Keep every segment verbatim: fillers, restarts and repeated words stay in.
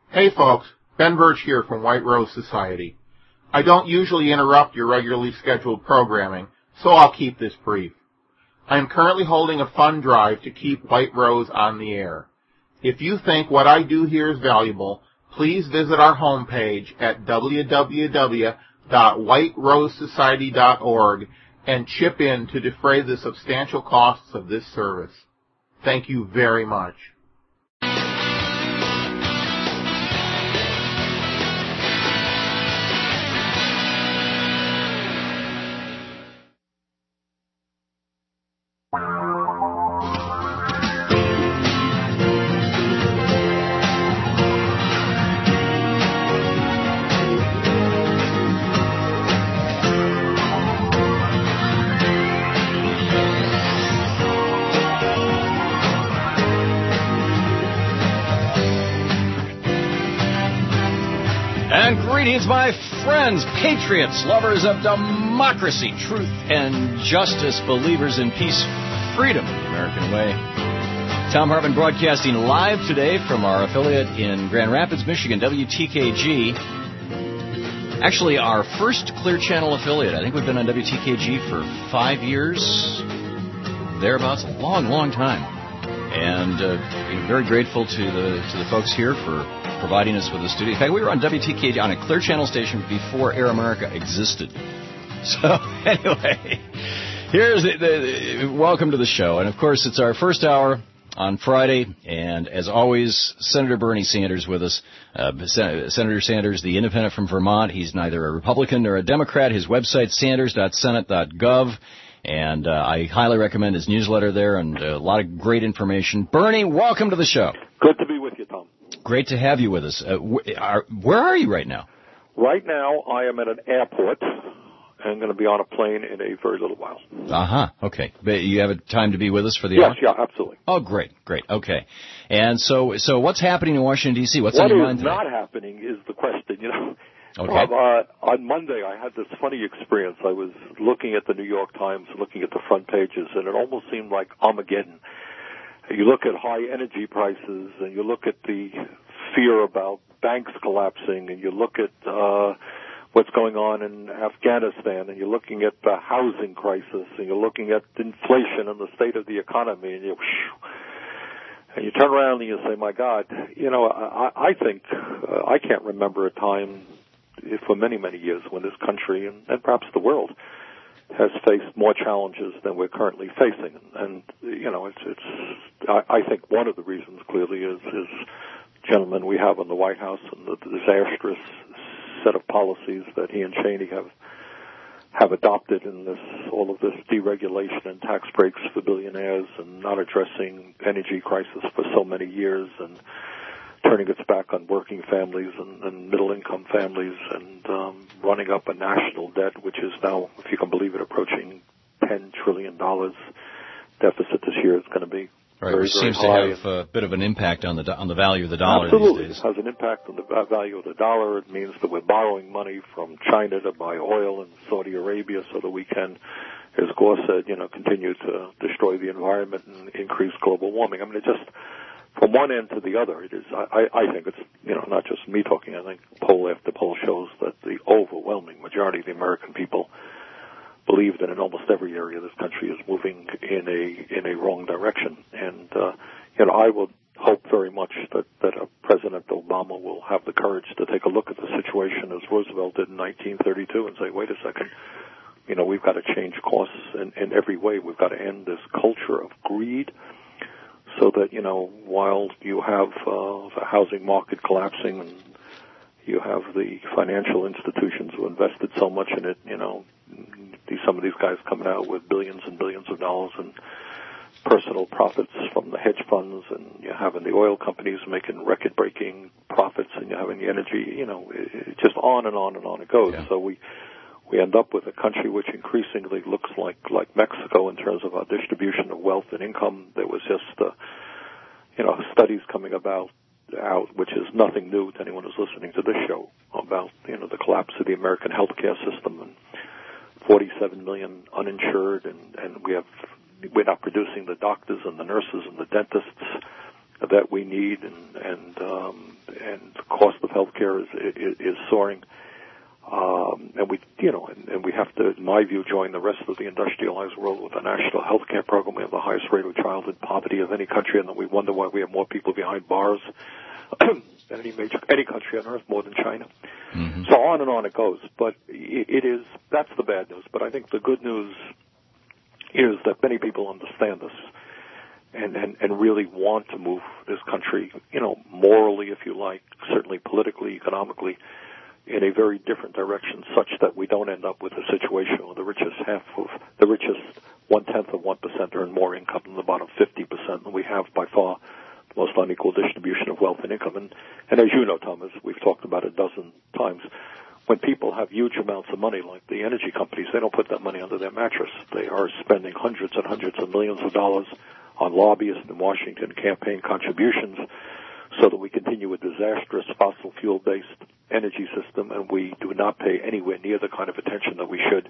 Hey folks, Ben Birch here from White Rose Society. I don't usually interrupt your regularly scheduled programming, so I'll keep this brief. I am currently holding a fund drive to keep White Rose on the air. If you think what I do here is valuable, please visit our homepage at w w w dot white rose society dot org and chip in to defray the substantial costs of this service. Thank you very much. Greetings, my friends, patriots, lovers of democracy, truth, and justice, believers in peace, freedom, the American way. Tom Hartman broadcasting live today from our affiliate in Grand Rapids, Michigan, W T K G. Actually, our first Clear Channel affiliate. I think we've been on W T K G for five years, thereabouts, a long, long time. And uh, very grateful to the to the folks here for providing us with a studio. In fact, we were on W T K G on a Clear Channel station before Air America existed. So, anyway, here's the, the, the welcome to the show. And, of course, it's our first hour on Friday. And, as always, Senator Bernie Sanders with us. Uh, Sen- Senator Sanders, the independent from Vermont. He's neither a Republican nor a Democrat. His website, sanders dot senate dot gov. And uh, I highly recommend his newsletter there and a lot of great information. Bernie, welcome to the show. Good to be with you, Tom. Great to have you with us. Uh, wh- are, where are you right now? Right now, I am at an airport. I'm going to be on a plane in a very little while. Uh-huh. Okay. But you have a time to be with us for the yes, hour? Yes, yeah, absolutely. Oh, great, great. Okay. And so so what's happening in Washington, D C? What's what on your mind today? What is not happening is the question, you know. Okay. Um, uh, on Monday, I had this funny experience. I was looking at the New York Times, looking at the front pages, and it almost seemed like Armageddon. You look at high energy prices, and you look at the fear about banks collapsing, and you look at uh, what's going on in Afghanistan, and you're looking at the housing crisis, and you're looking at inflation and the state of the economy, and you whew, and you turn around and you say, my God, you know, I, I think uh, I can't remember a time for many, many years when this country and, and perhaps the world has faced more challenges than we're currently facing. And, you know, it's, it's I, I think one of the reasons clearly is, is gentlemen we have in the White House and the, the disastrous set of policies that he and Cheney have have adopted in this, all of this deregulation and tax breaks for billionaires and not addressing energy crisis for so many years and turning its back on working families and, and middle-income families and um, running up a national debt, which is now, if you can believe it, approaching ten trillion dollars deficit this year is going to be right, very, which very seems high. to have a bit of an impact on the on the value of the dollar Absolutely. these days. It has an impact on the value of the dollar. It means that we're borrowing money from China to buy oil and Saudi Arabia so that we can, as Gore said, you know, continue to destroy the environment and increase global warming. I mean, it just... From one end to the other, it is. I, I think it's, you know, not just me talking. I think poll after poll shows that the overwhelming majority of the American people believe that in almost every area this country is moving in a in a wrong direction. And uh, you know, I would hope very much that that uh, President Obama will have the courage to take a look at the situation as Roosevelt did in nineteen thirty-two and say, wait a second, you know, we've got to change course in, in every way. We've got to end this culture of greed. So that, you know, while you have uh, the housing market collapsing and you have the financial institutions who invested so much in it, you know, these, some of these guys coming out with billions and billions of dollars in personal profits from the hedge funds, and you're having the oil companies making record-breaking profits, and you're having the energy, you know, it, it just on and on and on it goes. Yeah. So we... We end up with a country which increasingly looks like, like Mexico in terms of our distribution of wealth and income. There was just, uh, you know, studies coming about out, which is nothing new to anyone who's listening to this show, about, you know, the collapse of the American healthcare system and forty-seven million uninsured, and, and we have, we're not producing the doctors and the nurses and the dentists that we need, and, and, um, and health care is, is, is soaring. Um, and we, you know, and, and we have to, in my view, join the rest of the industrialized world with a national health care program. We have the highest rate of childhood poverty of any country, and then we wonder why we have more people behind bars than any major, any country on earth, more than China. Mm-hmm. So on and on it goes. But it, it is, that's the bad news. But I think the good news is that many people understand this and, and, and really want to move this country, you know, morally, if you like, certainly politically, economically, in a very different direction, such that we don't end up with a situation where the richest half of the richest one tenth of one percent earn more income than the bottom fifty percent, and we have by far the most unequal distribution of wealth and income. And, and as you know, Thomas, we've talked about it a dozen times. When people have huge amounts of money, like the energy companies, they don't put that money under their mattress. They are spending hundreds and hundreds of millions of dollars on lobbyists in Washington, campaign contributions, so that we continue a disastrous fossil fuel-based energy system, and we do not pay anywhere near the kind of attention that we should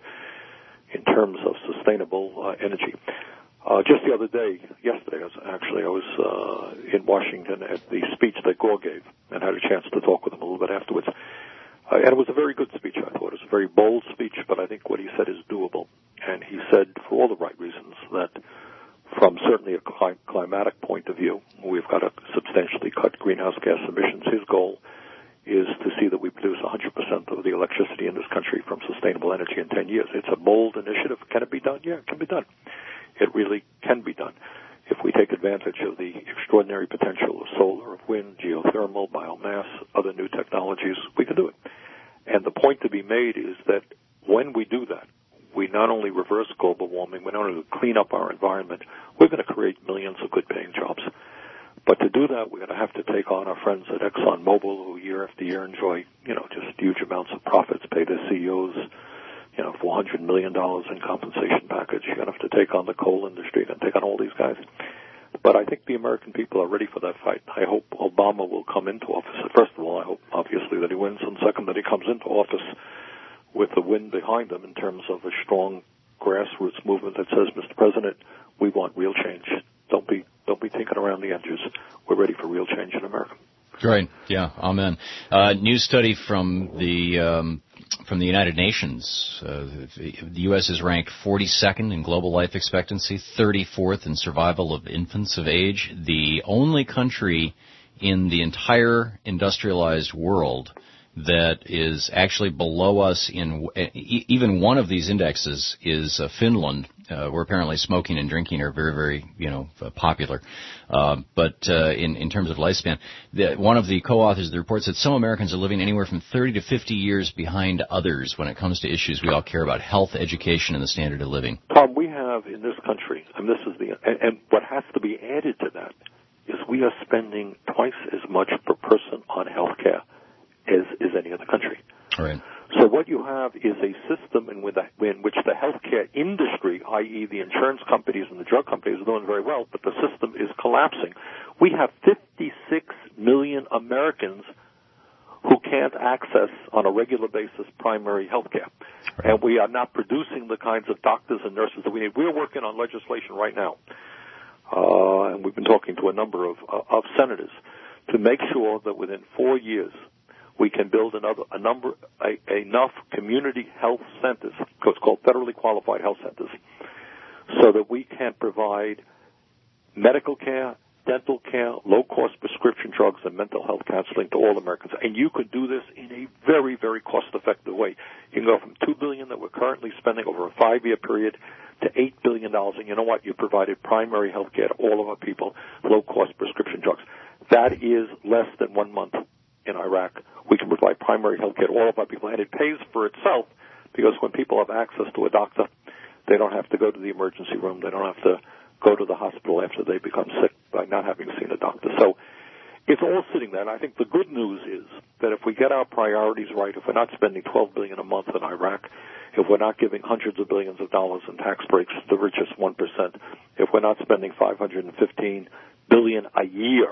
in terms of sustainable uh, energy. Uh, just the other day, yesterday, I was, actually, I was uh, in Washington at the speech that Gore gave and had a chance to talk with him a little bit afterwards. Uh, and it was a very good speech, I thought. It was a very bold speech, but I think what he said is doable. And he said, for all the right reasons, that from certainly a clim- climatic point of view, we've got to substantially cut greenhouse gas emissions. His goal is to see that we produce one hundred percent of the electricity in this country from sustainable energy in ten years. It's a bold initiative. Can it be done? Yeah, it can be done. It really can be done. If we take advantage of the extraordinary potential of solar, of wind, geothermal, biomass, other new technologies, we can do it. And the point to be made is that when we do that, we not only reverse global warming, we not only clean up our environment, we're going to create millions of good-paying jobs. But to do that, we're going to have to take on our friends at ExxonMobil, who year after year enjoy, you know, just huge amounts of profits, pay their C E Os, you know, four hundred million dollars in compensation package. You're going to have to take on the coal industry and take on all these guys. But I think the American people are ready for that fight. I hope Obama will come into office. First of all, I hope, obviously, that he wins, and second, that he comes into office with the wind behind him in terms of a strong grassroots movement that says, Mister President, we want real change. Don't be don't be thinking around the edges. We're ready for real change in America. Right. Yeah. Amen. Uh, new study from the um, from the United Nations. Uh, the U S is ranked forty-second in global life expectancy, thirty-fourth in survival of infants of age. The only country in the entire industrialized world that is actually below us in even one of these indexes is uh, Finland, uh, where apparently smoking and drinking are very, very, you know, uh, popular. Uh, but uh, in, in terms of lifespan, the, one of the co-authors of the report said some Americans are living anywhere from thirty to fifty years behind others when it comes to issues we all care about, health, education, and the standard of living. Tom, we have in this country, and this is the, and, and what has to be added to that is we are spending twice as much per person on health care as is any other country. Right. So what you have is a system in, with the, in which the healthcare industry, that is the insurance companies and the drug companies, are doing very well, but the system is collapsing. We have fifty-six million Americans who can't access on a regular basis primary health care. Right. And we are not producing the kinds of doctors and nurses that we need. We're working on legislation right now, uh, and we've been talking to a number of, uh, of senators to make sure that within four years we can build another, a number, a, enough community health centers, what's called federally qualified health centers, so that we can provide medical care, dental care, low-cost prescription drugs, and mental health counseling to all Americans. And you could do this in a very, very cost-effective way. You can go from two billion dollars that we're currently spending over a five-year period to eight billion dollars. And you know what? You provided primary health care to all of our people, low-cost prescription drugs. That is less than one month in Iraq. We can provide primary health care to all of our people, and it pays for itself because when people have access to a doctor, they don't have to go to the emergency room. They don't have to go to the hospital after they become sick by not having seen a doctor. So it's all sitting there, and I think the good news is that if we get our priorities right, if we're not spending twelve billion dollars a month in Iraq, if we're not giving hundreds of billions of dollars in tax breaks to the richest one percent, if we're not spending five hundred fifteen billion dollars a year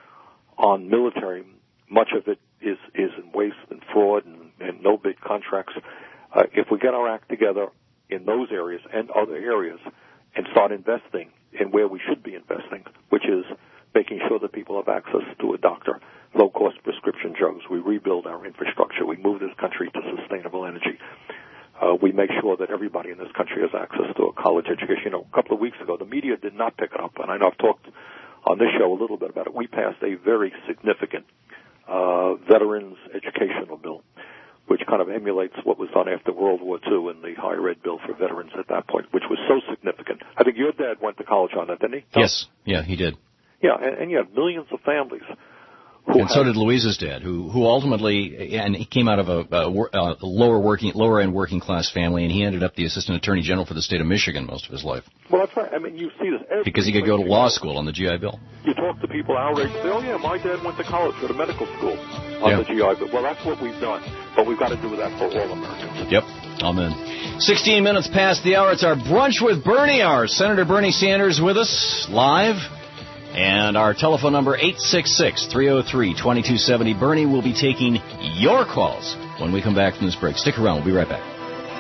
on military, much of it is, is in waste and fraud and, and no big contracts. Uh, if we get our act together in those areas and other areas and start investing in where we should be investing, which is making sure that people have access to a doctor, low-cost prescription prescription drugs. We rebuild our infrastructure. We move this country to sustainable energy. Uh, we make sure that everybody in this country has access to a college education. You know, a couple of weeks ago, the media did not pick it up, and I know I've talked on this show a little bit about it. We passed a very significant uh, veterans educational bill, which kind of emulates what was done after World War Two in the higher ed bill for veterans at that point, which was so significant. I think your dad went to college on that, didn't he? Yes. Yeah, he did. Yeah, and, and you have millions of families. And so did Louise's dad, who who ultimately, and he came out of a, a, a lower working, lower end working class family, and he ended up the assistant attorney general for the state of Michigan most of his life. Well, that's right. I mean, you see this every because he could go to law school on the G I Bill. You talk to people our age, say, "Oh yeah, my dad went to college, go to medical school on yeah. the G I Bill." Well, that's what we've done, but we've got to do that for all Americans. Yep. Amen. Sixteen minutes past the hour. It's our Brunch with Bernie hour. Senator Bernie Sanders with us live. And our telephone number, eight six six, three oh three, two two seven oh. Bernie will be taking your calls when we come back from this break. Stick around. We'll be right back.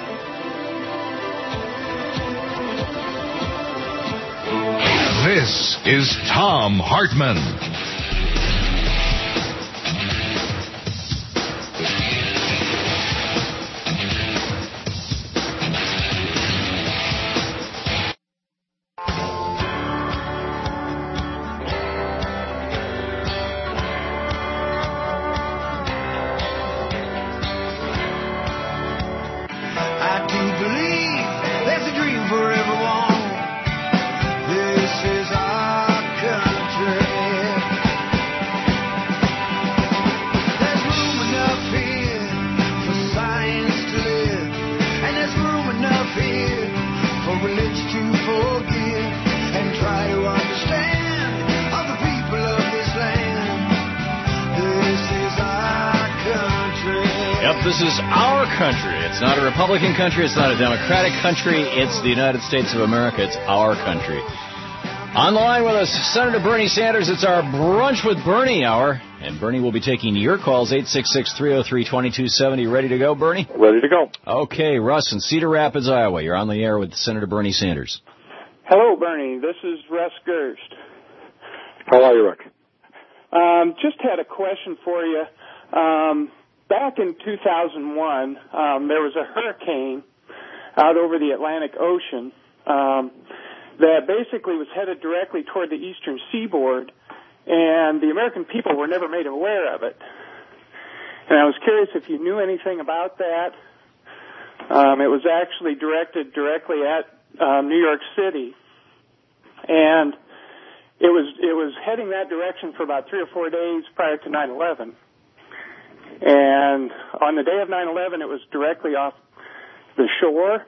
This is Thom Hartmann. This is our country. It's not a Republican country. It's not a Democratic country. It's the United States of America. It's our country. On the line with us, Senator Bernie Sanders. It's our Brunch with Bernie hour. And Bernie will be taking your calls, eight six six, three oh three, two two seven oh. Ready to go, Bernie? Ready to go. Okay, Russ in Cedar Rapids, Iowa. You're on the air with Senator Bernie Sanders. Hello, Bernie. This is Russ Gerst. How are you, Rick? Um, just had a question for you. Um... Back in two thousand one, um, there was a hurricane out over the Atlantic Ocean um, that basically was headed directly toward the eastern seaboard, and the American people were never made aware of it. And I was curious if you knew anything about that. Um, it was actually directed directly at uh, New York City, and it was it was heading that direction for about three or four days prior to nine eleven. And on the day of nine eleven, it was directly off the shore,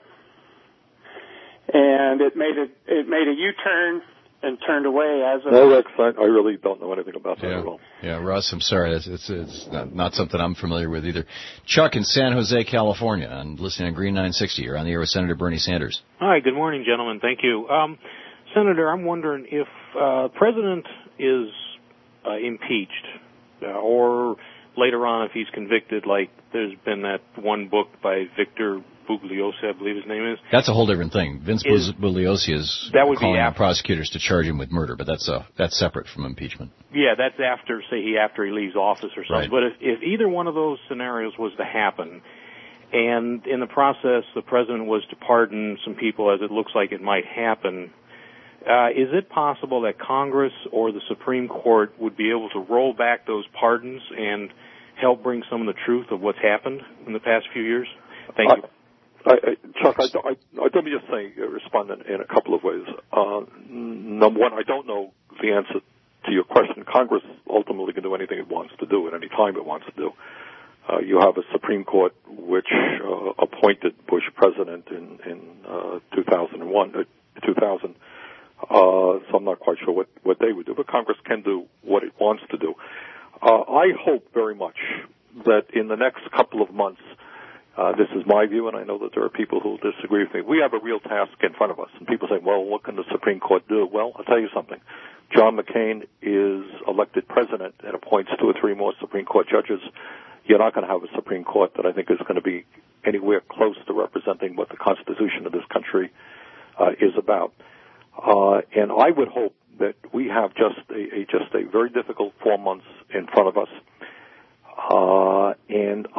and it made a it made a U-turn and turned away as of. No, Rex, I, I really don't know anything about that yeah. at all. Yeah, Russ, I'm sorry, it's it's, it's not, not something I'm familiar with either. Chuck in San Jose, California, and listening on Green nine sixty. You're on the air with Senator Bernie Sanders. Hi, good morning, gentlemen. Thank you, um, Senator. I'm wondering if uh, President is uh, impeached uh, or. Later on, if he's convicted, like there's been that one book by Victor Bugliosi, I believe his name is. That's a whole different thing. Vince is, Bugliosi is that would calling be on prosecutors to charge him with murder, but that's uh, that's separate from impeachment. Yeah, that's after, say, he after he leaves office or something. Right. But if, if either one of those scenarios was to happen, and in the process the president was to pardon some people, as it looks like it might happen, uh, is it possible that Congress or the Supreme Court would be able to roll back those pardons and help bring some of the truth of what's happened in the past few years? Thank I, you. I, I, Chuck, I, I, I, let me just say, uh, respond in, in a couple of ways. Uh, number one, I don't know the answer to your question. Congress ultimately can do anything it wants to do at any time it wants to do. Uh, you have a Supreme Court which uh, appointed Bush president in, in uh, two thousand one, uh, two thousand. Uh, so I'm not quite sure what, what they would do, but Congress can do what it wants to do. Uh, I hope very much that in the next couple of months, uh, this is my view, and I know that there are people who disagree with me, we have a real task in front of us. And people say, well, what can the Supreme Court do? Well, I'll tell you something. John McCain is elected president and appoints two or three more Supreme Court judges. You're not going to have a Supreme Court that I think is going to be anywhere close to representing what the Constitution of this country uh, is about. Uh, and I would hope that we have just a, a just a very difficult four months in front of us.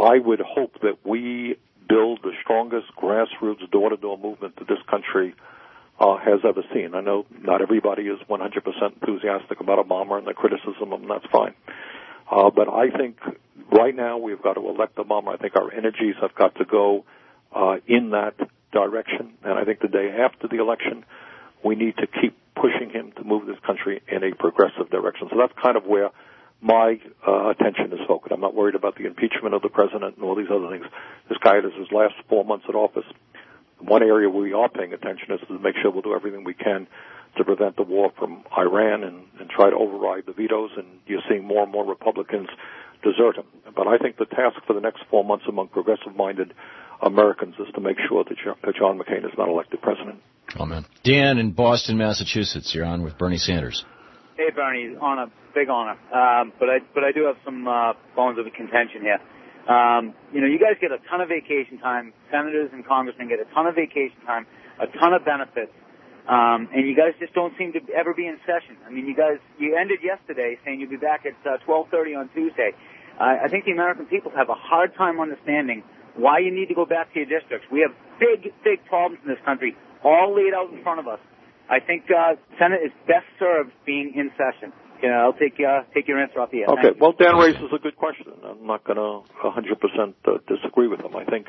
I would hope that we build the strongest grassroots door-to-door movement that this country uh, has ever seen. I know not everybody is one hundred percent enthusiastic about Obama and the criticism of him. That's fine. Uh, but I think right now we've got to elect Obama. I think our energies have got to go uh, in that direction. And I think the day after the election, we need to keep pushing him to move this country in a progressive direction. So that's kind of where my uh, attention is focused. I'm not worried about the impeachment of the president and all these other things. This guy is his last four months in office. One area we are paying attention is to make sure we'll do everything we can to prevent the war from Iran and, and try to override the vetoes, and you're seeing more and more Republicans desert him. But I think the task for the next four months among progressive-minded Americans is to make sure that John McCain is not elected president. Amen. Dan in Boston, Massachusetts, you're on with Bernie Sanders. Hey, Bernie, honor, big honor. Um, but I but I do have some uh, bones of contention here. Um, you know, you guys get a ton of vacation time. Senators and congressmen get a ton of vacation time, a ton of benefits, um, and you guys just don't seem to ever be in session. I mean, you guys, you ended yesterday saying you'll be back at uh, twelve thirty on Tuesday. Uh, I think the American people have a hard time understanding why you need to go back to your districts. We have big, big problems in this country, all laid out in front of us. I think uh, Senate is best served being in session. You know, I'll take uh, take your answer off the air. Okay. Well, Dan raises a good question. I'm not going to one hundred percent uh, disagree with him. I think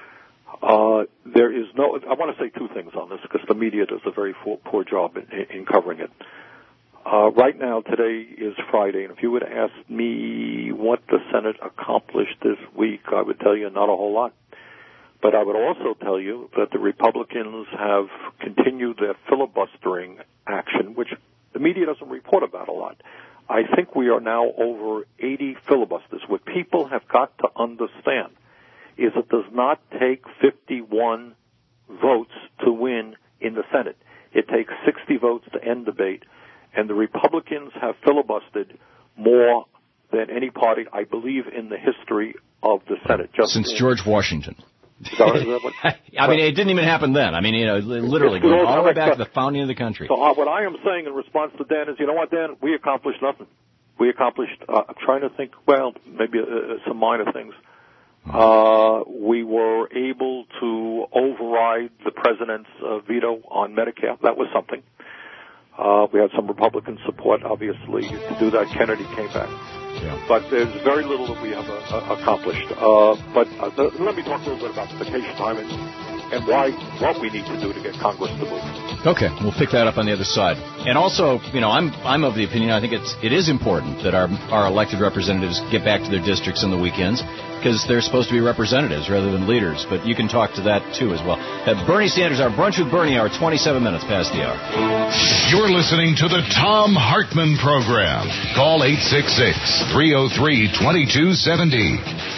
uh, there is no. I want to say two things on this because the media does a very poor, poor job in, in covering it. Uh, right now, today is Friday, and if you would ask me what the Senate accomplished this week, I would tell you not a whole lot. But I would also tell you that the Republicans have continued their filibustering action, which the media doesn't report about a lot. I think we are now over eighty filibusters. What people have got to understand is it does not take fifty-one votes to win in the Senate. It takes sixty votes to end debate, and the Republicans have filibustered more than any party, I believe, in the history of the Senate. Just Since in, George Washington. Sorry, what, I mean, it didn't even happen then. I mean, you know, literally going all the way back to the founding of the country. So uh, what I am saying in response to Dan is, you know what, Dan, we accomplished nothing. We accomplished, uh, I'm trying to think, well, maybe uh, some minor things. Uh, we were able to override the president's uh, veto on Medicare. That was something. Uh, we had some Republican support, obviously, to do that. Kennedy came back. Yeah. But there's very little that we have uh, uh, accomplished. Uh, but uh, th- let me talk a little bit about the vacation time and, and why, what we need to do to get Congress to move. Okay, we'll pick that up on the other side. And also, you know, I'm I'm of the opinion I think it's it is important that our our elected representatives get back to their districts on the weekends because they're supposed to be representatives rather than leaders. But you can talk to that too as well. Uh, Bernie Sanders, our Brunch with Bernie hour, twenty-seven minutes past the hour. You're listening to the Thom Hartmann Program. Call eight six six, three oh three, two two seven oh.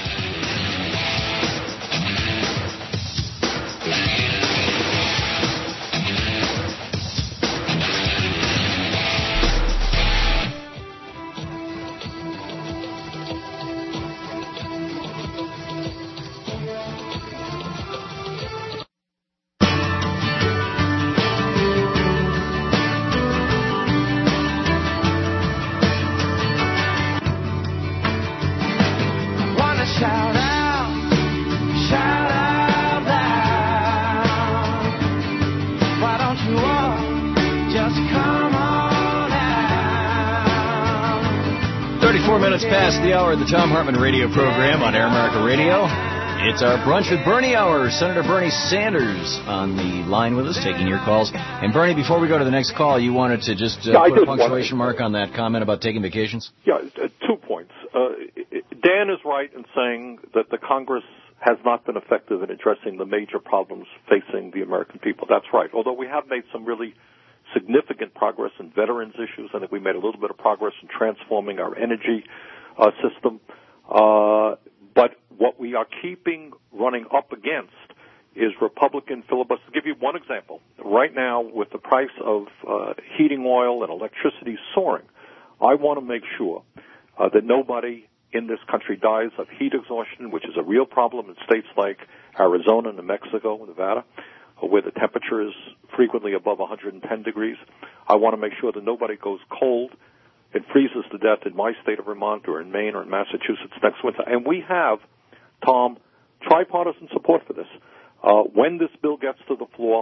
The hour of the Thom Hartmann radio program on Air America Radio. It's our Brunch with Bernie hour. Senator Bernie Sanders on the line with us, taking your calls. And Bernie, before we go to the next call, you wanted to just uh, yeah, put a punctuation mark on that comment about taking vacations? Yeah, uh, two points. Uh, Dan is right in saying that the Congress has not been effective in addressing the major problems facing the American people. That's right. Although we have made some really significant progress in veterans issues, I think we made a little bit of progress in transforming our energy Uh, system, uh, but what we are keeping running up against is Republican filibuster. To give you one example, right now with the price of uh, heating oil and electricity soaring, I want to make sure uh, that nobody in this country dies of heat exhaustion, which is a real problem in states like Arizona, New Mexico, Nevada, where the temperature is frequently above one hundred ten degrees. I want to make sure that nobody goes cold. It freezes to death in my state of Vermont or in Maine or in Massachusetts next winter. And we have Tom, tripartisan support for this. Uh, when this bill gets to the floor,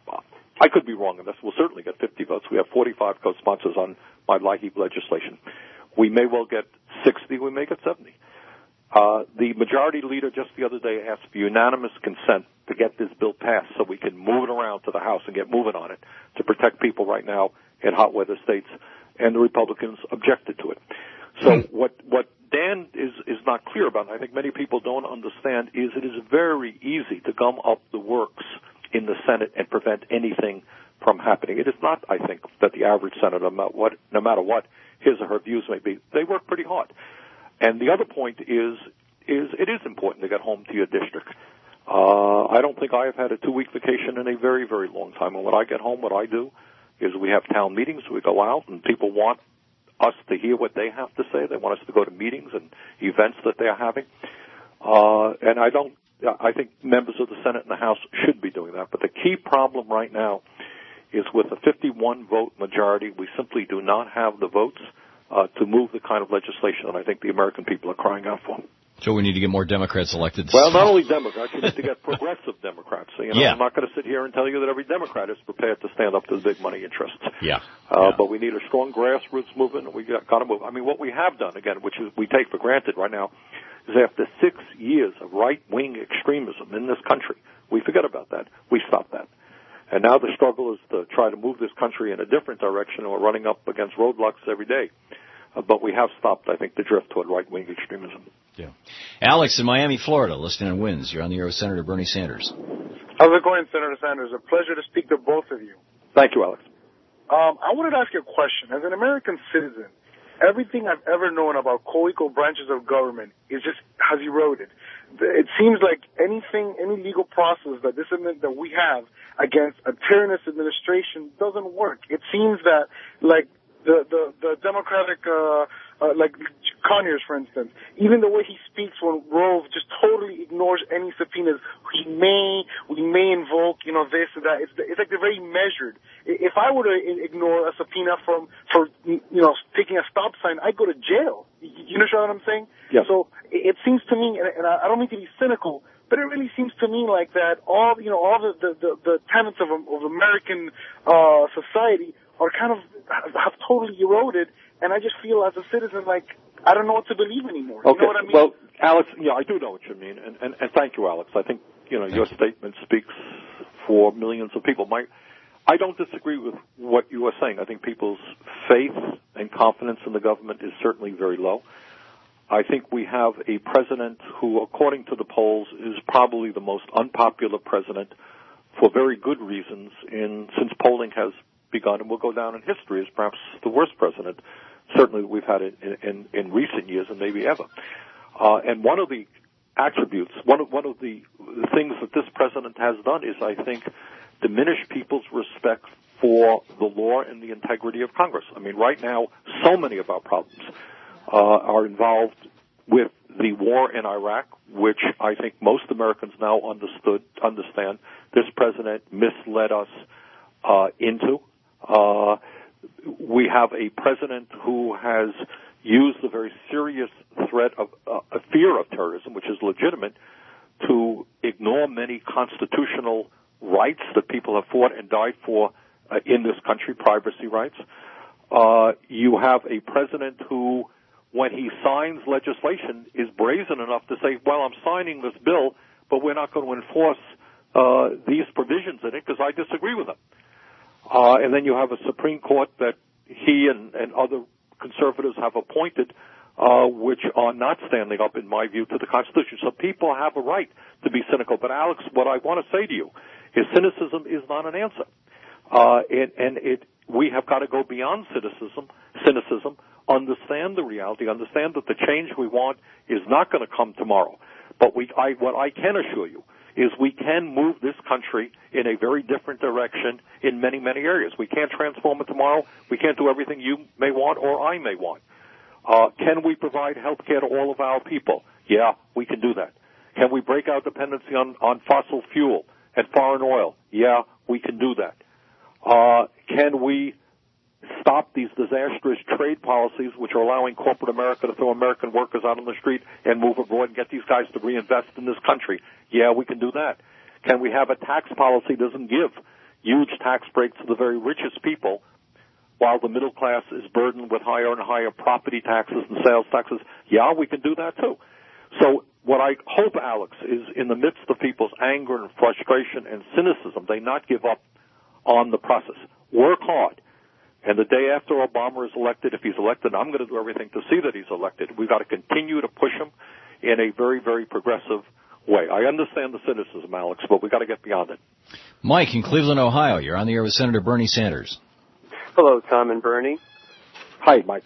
I could be wrong on this. We'll certainly get fifty votes. We have forty-five co-sponsors on my LIHEAP legislation. We may well get sixty. We may get seventy. Uh, the majority leader just the other day asked for unanimous consent to get this bill passed so we can move it around to the House and get moving on it to protect people right now in hot weather states, and the Republicans objected to it. So what, what Dan is, is not clear about, and I think many people don't understand, is it is very easy to gum up the works in the Senate and prevent anything from happening. It is not, I think, that the average senator, no matter what, no matter what his or her views may be, they work pretty hard. And the other point is, is it is important to get home to your district. Uh, I don't think I have had a two-week vacation in a very, very long time. And when I get home, what I do is we have town meetings. We go out, and people want us to hear what they have to say. They want us to go to meetings and events that they are having. Uh, and I don't, I think members of the Senate and the House should be doing that. But the key problem right now is with a fifty-one vote majority, we simply do not have the votes uh, to move the kind of legislation that I think the American people are crying out for. So we need to get more Democrats elected. Well, not only Democrats, you need to get progressive Democrats. So, you know, yeah. I'm not going to sit here and tell you that every Democrat is prepared to stand up to the big money interests. Yeah. Uh, yeah. But we need a strong grassroots movement, and we got, got to move. I mean, what we have done, again, which is we take for granted right now, is after six years of right-wing extremism in this country, we forget about that. We stop that. And now the struggle is to try to move this country in a different direction, and we're running up against roadblocks every day. Uh, but we have stopped, I think, the drift toward right-wing extremism. Yeah. Alex in Miami, Florida, listening on Winds. You're on the air with Senator Bernie Sanders. How's it going, Senator Sanders? A pleasure to speak to both of you. Thank you, Alex. Um, I wanted to ask you a question. As an American citizen, everything I've ever known about co-equal branches of government is just has eroded. It seems like anything, any legal process that this that we have against a tyrannous administration doesn't work. It seems that, like, the the, the Democratic, uh, uh, like Conyers, for instance, even the way he speaks when Rove just totally ignores any subpoenas. We may we may invoke, you know, this or that. It's it's like they're very measured. If I were to ignore a subpoena from for you know taking a stop sign, I'd go to jail. You understand what I'm saying? Yeah. So it seems to me, and I don't mean to be cynical, but it really seems to me like that all you know all the the, the, the tenets of of American uh, society are kind of have totally eroded, and I just feel as a citizen like I don't know what to believe anymore. Okay. You know what I mean? Well, Alex, yeah, I do know what you mean, and, and, and thank you, Alex. I think you know your statement speaks for millions of people. My, I don't disagree with what you are saying. I think people's faith and confidence in the government is certainly very low. I think we have a president who, according to the polls, is probably the most unpopular president for very good reasons in since polling has begun, and will go down in history as perhaps the worst president, certainly we've had it in, in, in recent years and maybe ever. Uh, and one of the attributes, one of, one of the things that this president has done is, I think, diminish people's respect for the law and the integrity of Congress. I mean, right now, so many of our problems uh, are involved with the war in Iraq, which I think most Americans now understood, understand this president misled us uh, into. Uh, we have a president who has used the very serious threat of uh, a fear of terrorism, which is legitimate, to ignore many constitutional rights that people have fought and died for uh, in this country, privacy rights. Uh, you have a president who, when he signs legislation, is brazen enough to say, well, I'm signing this bill, but we're not going to enforce uh, these provisions in it because I disagree with them. Uh, and then you have a Supreme Court that he and, and other conservatives have appointed, uh, which are not standing up, in my view, to the Constitution. So people have a right to be cynical. But, Alex, what I want to say to you is cynicism is not an answer. Uh, and, and it, we have got to go beyond cynicism, cynicism, understand the reality, understand that the change we want is not going to come tomorrow. But we, I, what I can assure you is we can move this country in a very different direction in many, many areas. We can't transform it tomorrow. We can't do everything you may want or I may want. Uh, can we provide health care to all of our people? Yeah, we can do that. Can we break our dependency on, on fossil fuel and foreign oil? Yeah, we can do that. Uh, can we stop these disastrous trade policies which are allowing corporate America to throw American workers out on the street and move abroad and get these guys to reinvest in this country? Yeah, we can do that. Can we have a tax policy that doesn't give huge tax breaks to the very richest people while the middle class is burdened with higher and higher property taxes and sales taxes? Yeah, we can do that too. So what I hope, Alex, is in the midst of people's anger and frustration and cynicism, they not give up on the process. Work hard. And the day after Obama is elected, if he's elected, I'm going to do everything to see that he's elected. We've got to continue to push him in a very, very progressive way. I understand the cynicism, Alex, but we've got to get beyond it. Mike in Cleveland, Ohio. You're on the air with Senator Bernie Sanders. Hello, Tom and Bernie. Hi, Mike.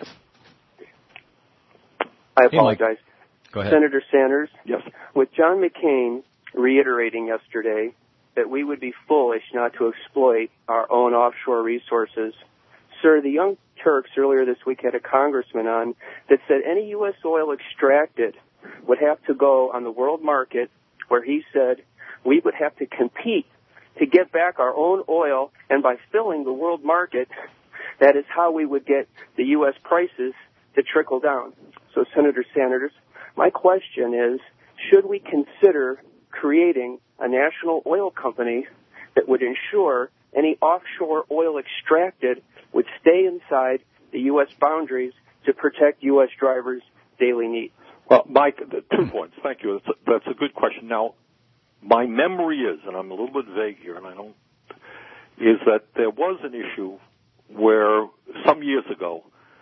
I apologize. Hey, Mike. Go ahead. Senator Sanders. Yes. With John McCain reiterating yesterday that we would be foolish not to exploit our own offshore resources, sir, the Young Turks earlier this week had a congressman on that said any U S oil extracted would have to go on the world market, where he said we would have to compete to get back our own oil, and by filling the world market, that is how we would get the U S prices to trickle down. So, Senator Sanders, my question is, should we consider creating a national oil company that would ensure any offshore oil extracted would stay inside the U S boundaries to protect U S drivers' daily needs? Well, Mike, two points. Thank you. That's a, that's a good question. Now, my memory is, and I'm a little bit vague here, and I don't, is that there was an issue where some years ago,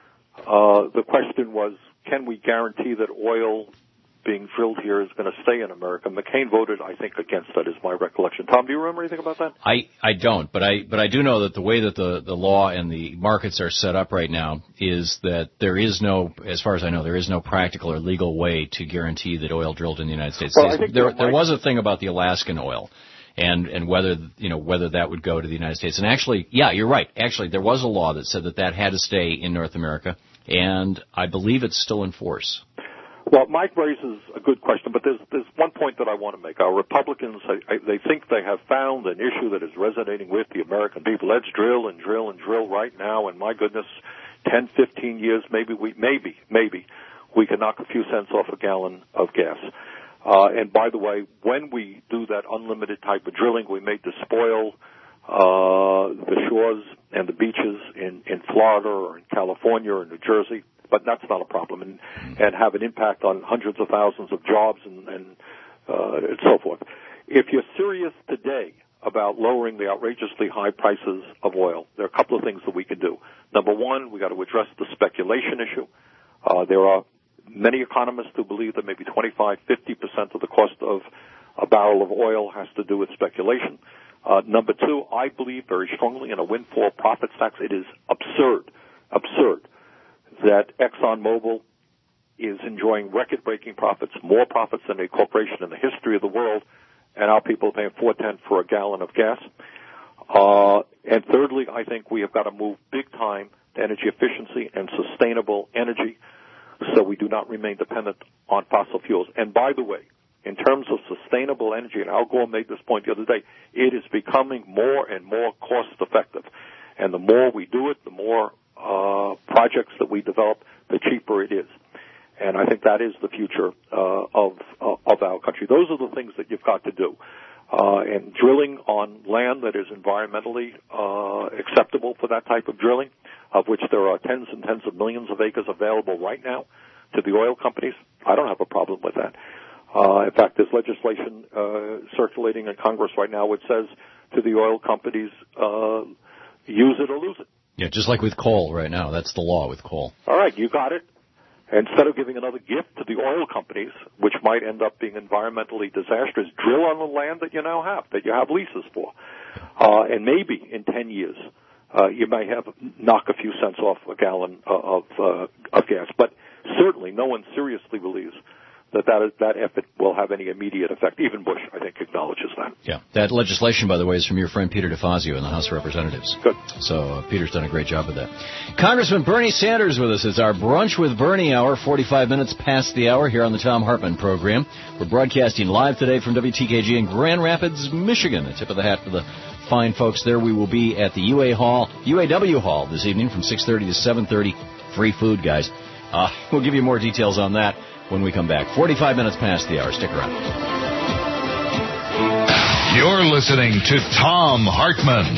uh, the question was, can we guarantee that oil being drilled here is going to stay in America? McCain voted, I think, against that, is my recollection. Tom, do you remember anything about that? I, I don't, but I but I do know that the way that the, the law and the markets are set up right now is that there is no, as far as I know, there is no practical or legal way to guarantee that oil drilled in the United States. Well, I think there, right. there was a thing about the Alaskan oil. And and whether you know whether that would go to the United States. And actually, yeah, you're right. Actually, there was a law that said that that had to stay in North America, and I believe it's still in force. Well, Mike raises a good question, but there's there's one point that I want to make. Our Republicans, I, I, they think they have found an issue that is resonating with the American people. Let's drill and drill and drill right now, and my goodness, ten, fifteen years, maybe we, maybe, maybe we can knock a few cents off a gallon of gas. Uh, and by the way, when we do that unlimited type of drilling, we may despoil uh, the shores and the beaches in, in Florida or in California or in New Jersey, but that's not a problem, and, and have an impact on hundreds of thousands of jobs and, and, uh, and so forth. If you're serious today about lowering the outrageously high prices of oil, there are a couple of things that we can do. Number one, we got to address the speculation issue. Uh, there are many economists who believe that maybe twenty-five, fifty percent of the cost of a barrel of oil has to do with speculation. Uh, number two, I believe very strongly in a windfall profits tax. It is absurd, absurd that ExxonMobil is enjoying record-breaking profits, more profits than a corporation in the history of the world, and our people are paying four ten for a gallon of gas. Uh, and thirdly, I think we have got to move big time to energy efficiency and sustainable energy, so we do not remain dependent on fossil fuels. And by the way, in terms of sustainable energy, and Al Gore made this point the other day, it is becoming more and more cost effective. And the more we do it, the more uh, projects that we develop, the cheaper it is. And I think that is the future uh, of uh, of our country. Those are the things that you've got to do. Uh, and drilling on land that is environmentally uh, acceptable for that type of drilling, of which there are tens and tens of millions of acres available right now to the oil companies, I don't have a problem with that. Uh, in fact, there's legislation uh, circulating in Congress right now which says to the oil companies, uh, use it or lose it. Yeah, just like with coal right now. That's the law with coal. All right, you got it. Instead of giving another gift to the oil companies, which might end up being environmentally disastrous, drill on the land that you now have, that you have leases for. Uh, and maybe in ten years, uh, you may have knock a few cents off a gallon of, uh, of gas. But certainly no one seriously believes that that, is, that effort will have any immediate effect. Even Bush, I think, acknowledges that. Yeah. That legislation, by the way, is from your friend Peter DeFazio in the House of Representatives. Good. So uh, Peter's done a great job with that. Congressman Bernie Sanders with us. It's our Brunch with Bernie hour, forty-five minutes past the hour here on the Tom Hartman program. We're broadcasting live today from W T K G in Grand Rapids, Michigan. A tip of the hat to the fine folks there. We will be at the U A Hall, U A W Hall this evening from six thirty to seven thirty. Free food, guys. Uh, we'll give you more details on that when we come back. forty-five minutes past the hour. Stick around. You're listening to Thom Hartmann.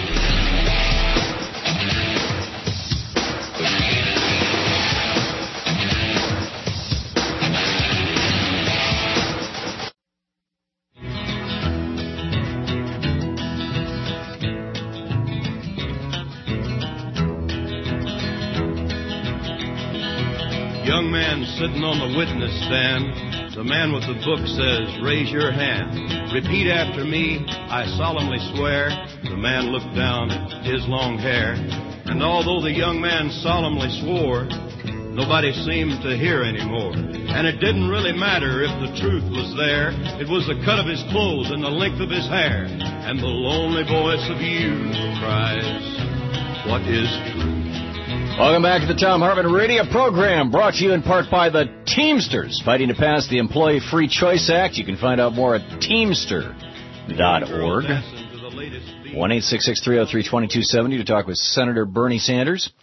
Young man sitting on the witness stand. The man with the book says, raise your hand. Repeat after me, I solemnly swear. The man looked down at his long hair. And although the young man solemnly swore, nobody seemed to hear anymore. And it didn't really matter if the truth was there. It was the cut of his clothes and the length of his hair. And the lonely voice of youth cries, what is truth? Welcome back to the Thom Hartmann Radio program, brought to you in part by the Teamsters, fighting to pass the Employee Free Choice Act. You can find out more at teamster dot org. one eight six six, three oh three, two two seven oh to talk with Senator Bernie Sanders.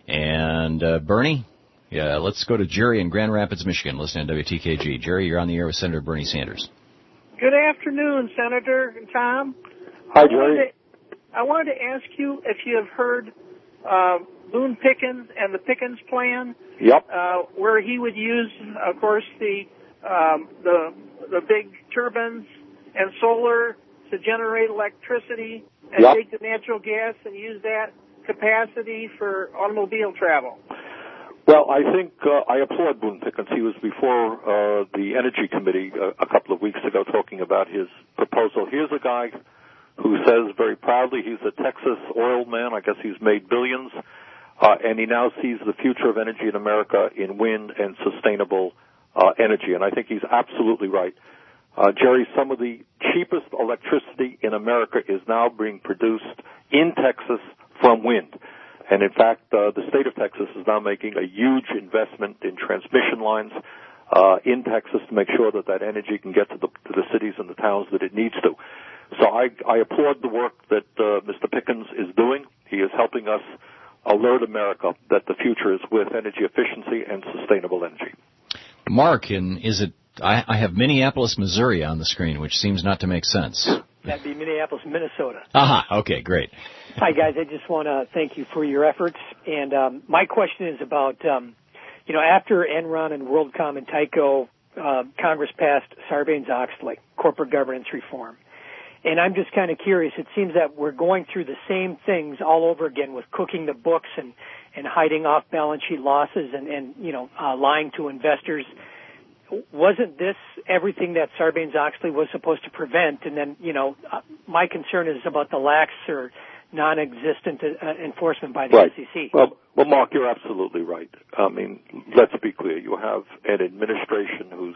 And uh, Bernie, yeah, let's go to Jerry in Grand Rapids, Michigan, listening to W T K G. Jerry, you're on the air with Senator Bernie Sanders. Good afternoon, Senator and Tom. Hi, I Jerry. wanted to, I wanted to ask you if you have heard uh, Boone Pickens and the Pickens Plan. Yep. Uh, where he would use, of course, the um, the the big turbines and solar to generate electricity, and yep. take the natural gas and use that capacity for automobile travel. Well, I think uh, I applaud Boone Pickens. He was before uh, the Energy Committee uh, a couple of weeks ago talking about his proposal. Here's a guy who says very proudly he's a Texas oil man. I guess he's made billions. Uh, and he now sees the future of energy in America in wind and sustainable uh, energy. And I think he's absolutely right. Uh, Jerry, some of the cheapest electricity in America is now being produced in Texas from wind. And in fact, uh, the state of Texas is now making a huge investment in transmission lines uh, in Texas to make sure that that energy can get to the, to the cities and the towns that it needs to. So I, I applaud the work that uh, Mister Pickens is doing. He is helping us alert America that the future is with energy efficiency and sustainable energy. Mark, and is it? I, I have Minneapolis, Missouri on the screen, which seems not to make sense. That'd be Minneapolis, Minnesota. Aha, okay, great. Hi, guys. I just want to thank you for your efforts. And um, my question is about, um, you know, after Enron and WorldCom and Tyco, uh, Congress passed Sarbanes-Oxley, corporate governance reform. And I'm just kind of curious. It seems that we're going through the same things all over again with cooking the books and, and hiding off-balance sheet losses and, and you know, uh, lying to investors. Wasn't this everything that Sarbanes-Oxley was supposed to prevent? And then, you know, uh, my concern is about the lax or non-existent uh, enforcement by the right. S E C. Well, well, Mark, you're absolutely right. I mean, let's be clear. You have an administration whose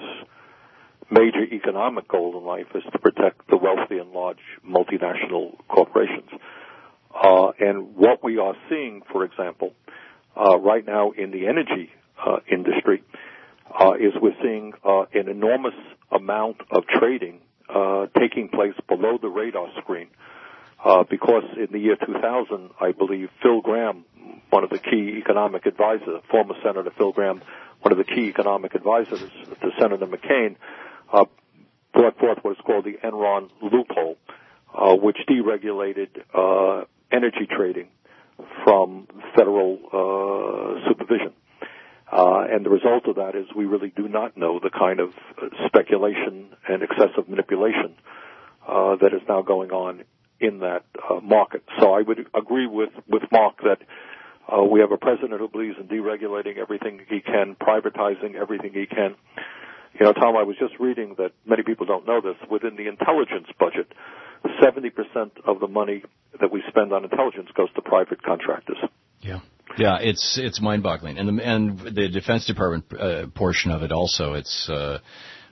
major economic goal in life is to protect the wealthy and large multinational corporations. Uh, and what we are seeing, for example, uh, right now in the energy uh, industry, uh, is we're seeing uh, an enormous amount of trading uh, taking place below the radar screen. Uh, because in the year two thousand, I believe, Phil Gramm, one of the key economic advisors, former Senator Phil Gramm, one of the key economic advisors to Senator McCain, uh, brought forth what is called the Enron loophole, uh, which deregulated uh, energy trading from federal uh, supervision. Uh, and the result of that is we really do not know the kind of speculation and excessive manipulation uh, that is now going on in that uh, market. So I would agree with, with Mark that uh, we have a president who believes in deregulating everything he can, privatizing everything he can. You know, Tom, I was just reading that many people don't know this. Within the intelligence budget, seventy percent of the money that we spend on intelligence goes to private contractors. Yeah. Yeah, it's it's mind-boggling. And the, and the Defense Department uh, portion of it also, it's uh,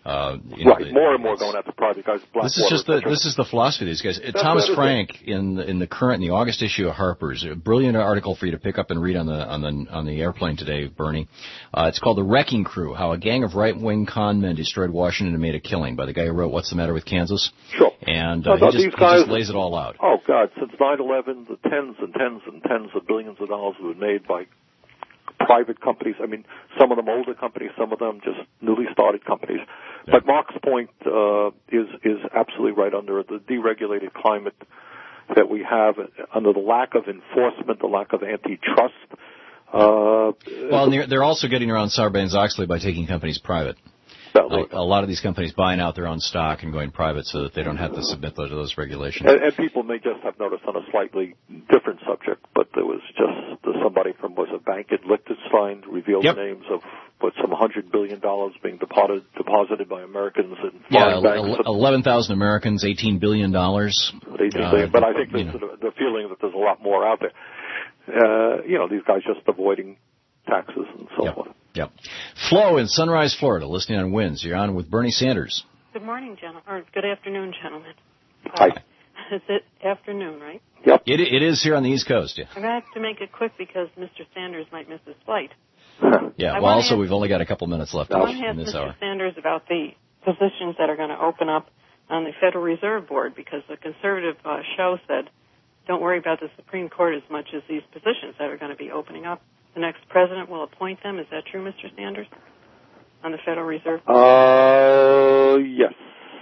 Uh, you know, right, more and more going after private guys. This is just the this is the philosophy of these guys. That's Thomas Frank in the, in the current in the August issue of Harper's, a brilliant article for you to pick up and read on the on the on the airplane today, Bernie. Uh, it's called "The Wrecking Crew: How a Gang of Right-Wing Con Men Destroyed Washington and Made a Killing," by the guy who wrote "What's the Matter with Kansas?" Sure. And uh, he, just, he guys, just lays it all out. Oh God! Since nine eleven, the tens and tens and tens of billions of dollars have been made by private companies. I mean, some of them older companies, some of them just newly started companies. Yeah. But Mark's point uh, is is absolutely right. Under the deregulated climate that we have, under the lack of enforcement, the lack of antitrust. Uh, well, and they're, they're also getting around Sarbanes-Oxley by taking companies private. A, a lot of these companies buying out their own stock and going private so that they don't have to submit to those regulations. And, and people may just have noticed on a slightly different subject, but there was just somebody from, was a bank in Liechtenstein revealed yep. the names of what, some one hundred billion dollars being deposited, deposited by Americans in foreign yeah, banks. eleven thousand Americans, eighteen billion dollars. eighteen billion Uh, but I think there's you know. the feeling that there's a lot more out there. Uh, you know, these guys just avoiding taxes and so yep. forth. Yep. Flo in Sunrise, Florida, listening on Winds. You're on with Bernie Sanders. Good morning, gentlemen, or good afternoon, gentlemen. Hi. Uh, is it afternoon, right? Yep. It, it is here on the East Coast, yeah. I'm going to have to make it quick because Mister Sanders might miss his flight. yeah, I well, also, ask, we've only got a couple minutes left I want in to ask this Mister hour. Sanders about the positions that are going to open up on the Federal Reserve Board, because the conservative uh, show said, don't worry about the Supreme Court as much as these positions that are going to be opening up. The next president will appoint them. Is that true, Mister Sanders, on the Federal Reserve? Uh, yes.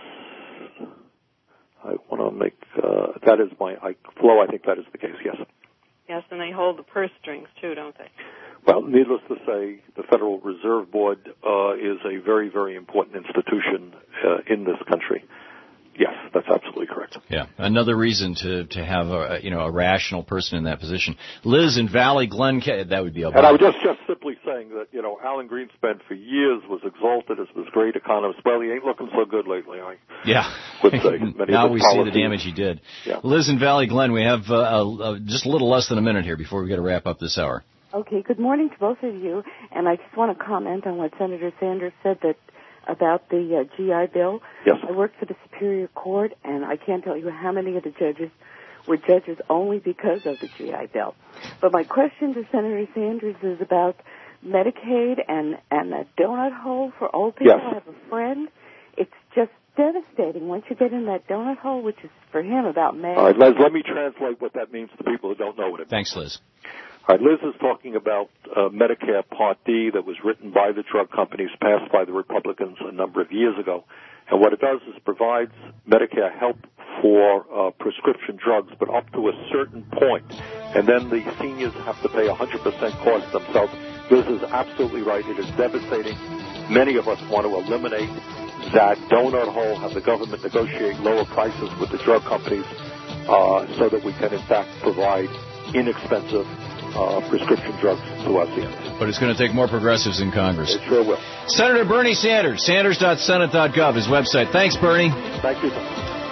I want to make, uh, that is my, I, Flo, I think that is the case, yes. Yes, and they hold the purse strings, too, don't they? Well, needless to say, the Federal Reserve Board uh, is a very, very important institution uh, in this country. Yes, that's absolutely correct. Yeah, another reason to to have a you know a rational person in that position. Liz in Valley Glen, that would be a. And I was just just simply saying that you know Alan Greenspan for years was exalted as this great economist. Well, he ain't looking so good lately. I yeah. would say. Many now of we policies. see the damage he did. Yeah. Liz in Valley Glen, we have uh, uh, just a little less than a minute here before we got to wrap up this hour. Okay. Good morning to both of you, and I just want to comment on what Senator Sanders said that. About the uh, G I Bill. Yes. I worked for the Superior Court, and I can't tell you how many of the judges were judges only because of the G I Bill. But my question to Senator Sanders is about Medicaid and, and a donut hole for old people. Yes. I have a friend. It's just devastating once you get in that donut hole, which is for him about May. All right, Liz, let me translate what that means to people who don't know what it means. Thanks, Liz. All right, Liz is talking about uh, Medicare Part D that was written by the drug companies, passed by the Republicans a number of years ago. And what it does is provides Medicare help for uh, prescription drugs, but up to a certain point. And then the seniors have to pay one hundred percent cost themselves. Liz is absolutely right. It is devastating. Many of us want to eliminate that donut hole, have the government negotiate lower prices with the drug companies uh, so that we can, in fact, provide inexpensive Uh, prescription drugs to our seniors. But it's going to take more progressives in Congress. It sure will. Senator Bernie Sanders, sanders dot senate dot gov, his website. Thanks, Bernie. Thank you.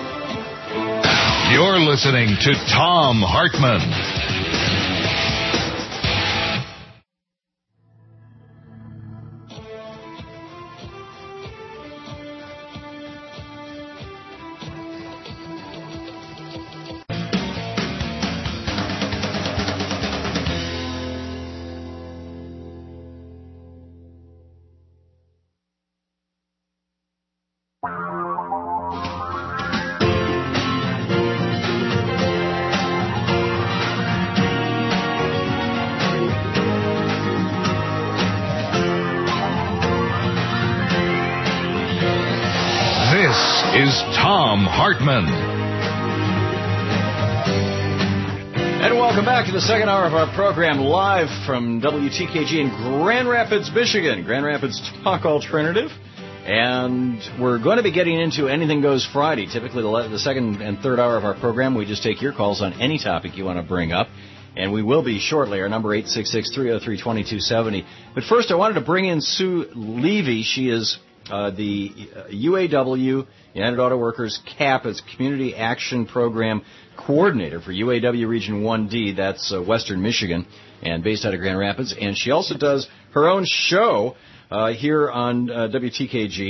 You're listening to Thom Hartmann. Is Thom Hartmann. And welcome back to the second hour of our program, live from W T K G in Grand Rapids, Michigan. Grand Rapids Talk Alternative. And we're going to be getting into Anything Goes Friday. Typically, the, the second and third hour of our program, we just take your calls on any topic you want to bring up. And we will be shortly. Our number eight six six, three oh three, two two seven oh. But first, I wanted to bring in Sue Levy. She is uh, the U A W, United Auto Workers, C A P, it's Community Action Program Coordinator for U A W Region one D. That's uh, Western Michigan, and based out of Grand Rapids. And she also does her own show uh, here on uh, W T K G.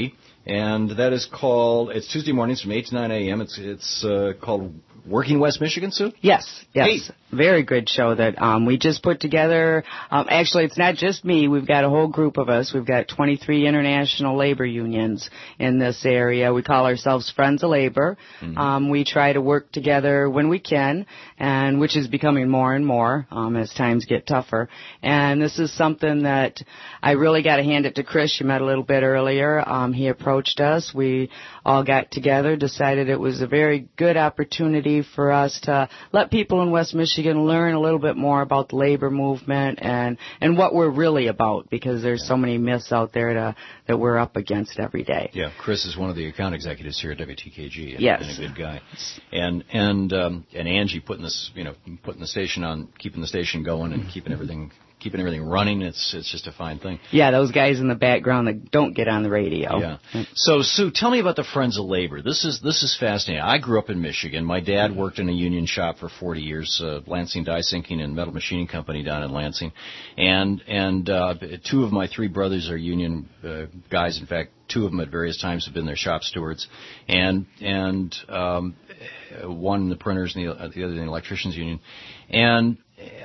and that is called, it's Tuesday mornings from eight to nine a.m. It's it's uh, called Working West Michigan, Sue? Yes, yes. Hey. Very good show that um, we just put together. Um, actually, it's not just me. We've got a whole group of us. We've got twenty-three international labor unions in this area. We call ourselves Friends of Labor. Mm-hmm. Um, we try to work together when we can, and which is becoming more and more um, as times get tougher. And this is something that I really got to hand it to Chris. You met a little bit earlier. Um, he approached us. We all got together, decided it was a very good opportunity for us to let people in West Michigan learn a little bit more about the labor movement and, and what we're really about, because there's so many myths out there to, that we're up against every day. Yeah, Chris is one of the account executives here at W T K G, and, yes. and a good guy. And and um, and Angie putting this, you know, putting the station on, keeping the station going, and keeping everything. keeping everything running. It's it's just a fine thing. Yeah, those guys in the background that don't get on the radio. Yeah. So, Sue, tell me about the Friends of Labor. This is this is fascinating. I grew up in Michigan. My dad worked in a union shop for forty years, uh, Lansing Die Sinking and Metal Machining Company down in Lansing. And and uh, two of my three brothers are union uh, guys. In fact, two of them at various times have been their shop stewards. And and um, one in the printers and the, the other in the electricians union. And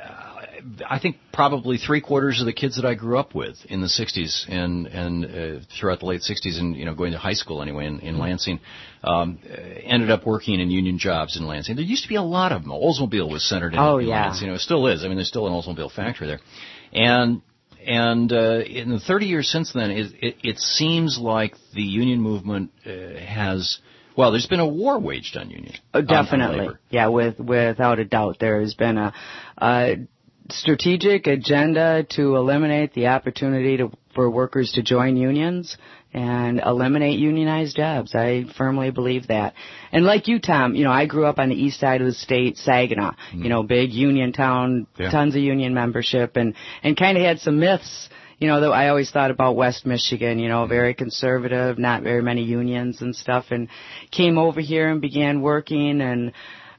I think probably three quarters of the kids that I grew up with in the sixties and and uh, throughout the late sixties and you know going to high school anyway in, in Lansing um, ended up working in union jobs in Lansing. There used to be a lot of them. Oldsmobile was centered in, oh, in yeah. Lansing. You know, it still is. I mean, there's still an Oldsmobile factory there, and and uh, in the thirty years since then, it, it, it seems like the union movement uh, has. Well, there's been a war waged on union. Oh, definitely, on, on labor. Yeah, with without a doubt, there has been a. a strategic agenda to eliminate the opportunity to, for workers to join unions and eliminate unionized jobs. I firmly believe that. And like you, Tom, you know, I grew up on the east side of the state, Saginaw, mm. you know, big union town, yeah. tons of union membership, and, and kind of had some myths. You know, though I always thought about West Michigan, you know, very conservative, not very many unions and stuff, and came over here and began working, and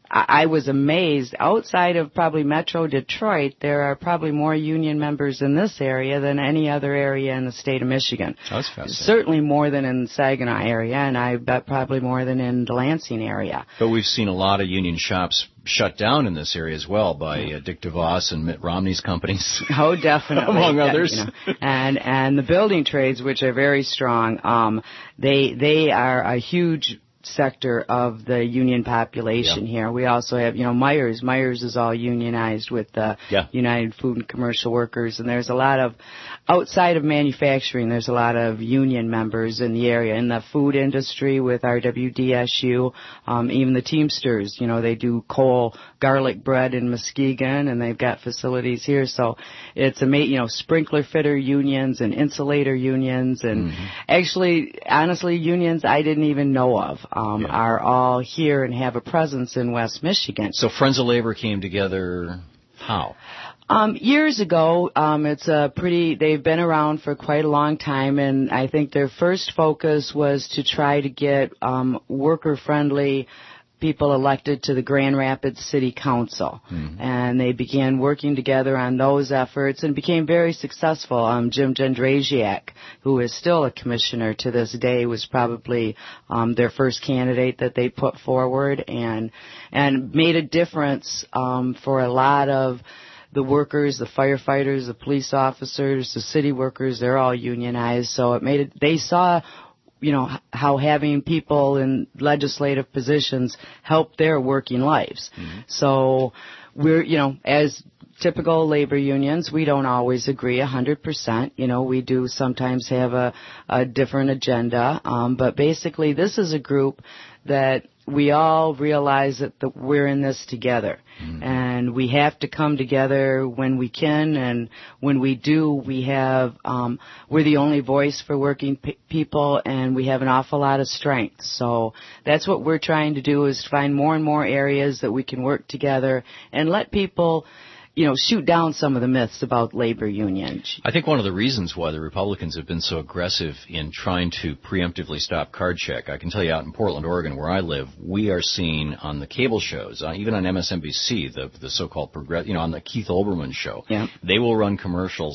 I was amazed. Outside of probably Metro Detroit, there are probably more union members in this area than any other area in the state of Michigan. That's fascinating. Certainly more than in the Saginaw area, and I bet probably more than in the Lansing area. But we've seen a lot of union shops shut down in this area as well by uh, Dick DeVos and Mitt Romney's companies. Oh, definitely. Among yeah, others. You know. And and the building trades, which are very strong, um, they they are a huge sector of the union population yeah. here. We also have, you know, Myers. Myers is all unionized with the yeah. United Food and Commercial Workers, and there's a lot of, outside of manufacturing, there's a lot of union members in the area. In the food industry with R W D S U, um, even the Teamsters, you know, they do coal, garlic bread in Muskegon, and they've got facilities here. So it's a, you know, sprinkler fitter unions and insulator unions, and mm-hmm. actually, honestly, unions I didn't even know of. Um, yeah. are all here and have a presence in West Michigan. So Friends of Labor came together how? Um, years ago, um, it's a pretty, they've been around for quite a long time, and I think their first focus was to try to get um, worker-friendly people elected to the Grand Rapids City Council. Mm-hmm. And they began working together on those efforts and became very successful. Um, Jim Gendrasiak, who is still a commissioner to this day, was probably um, their first candidate that they put forward and and made a difference um, for a lot of the workers, the firefighters, the police officers, the city workers. They're all unionized. So it made it, they saw you know, how having people in legislative positions help their working lives. Mm-hmm. So we're, you know, as typical labor unions, we don't always agree one hundred percent. You know, we do sometimes have a, a different agenda. Um, but basically, this is a group that we all realize that the, we're in this together. Mm-hmm. And we have to come together when we can, and when we do, we have, um, we're the only voice for working p- people, and we have an awful lot of strength. So that's what we're trying to do, is find more and more areas that we can work together and let people, you know, shoot down some of the myths about labor unions. I think one of the reasons why the Republicans have been so aggressive in trying to preemptively stop card check, I can tell you out in Portland, Oregon, where I live, we are seeing on the cable shows, uh, even on M S N B C, the the so-called progress, you know, on the Keith Olbermann show, yeah. they will run commercials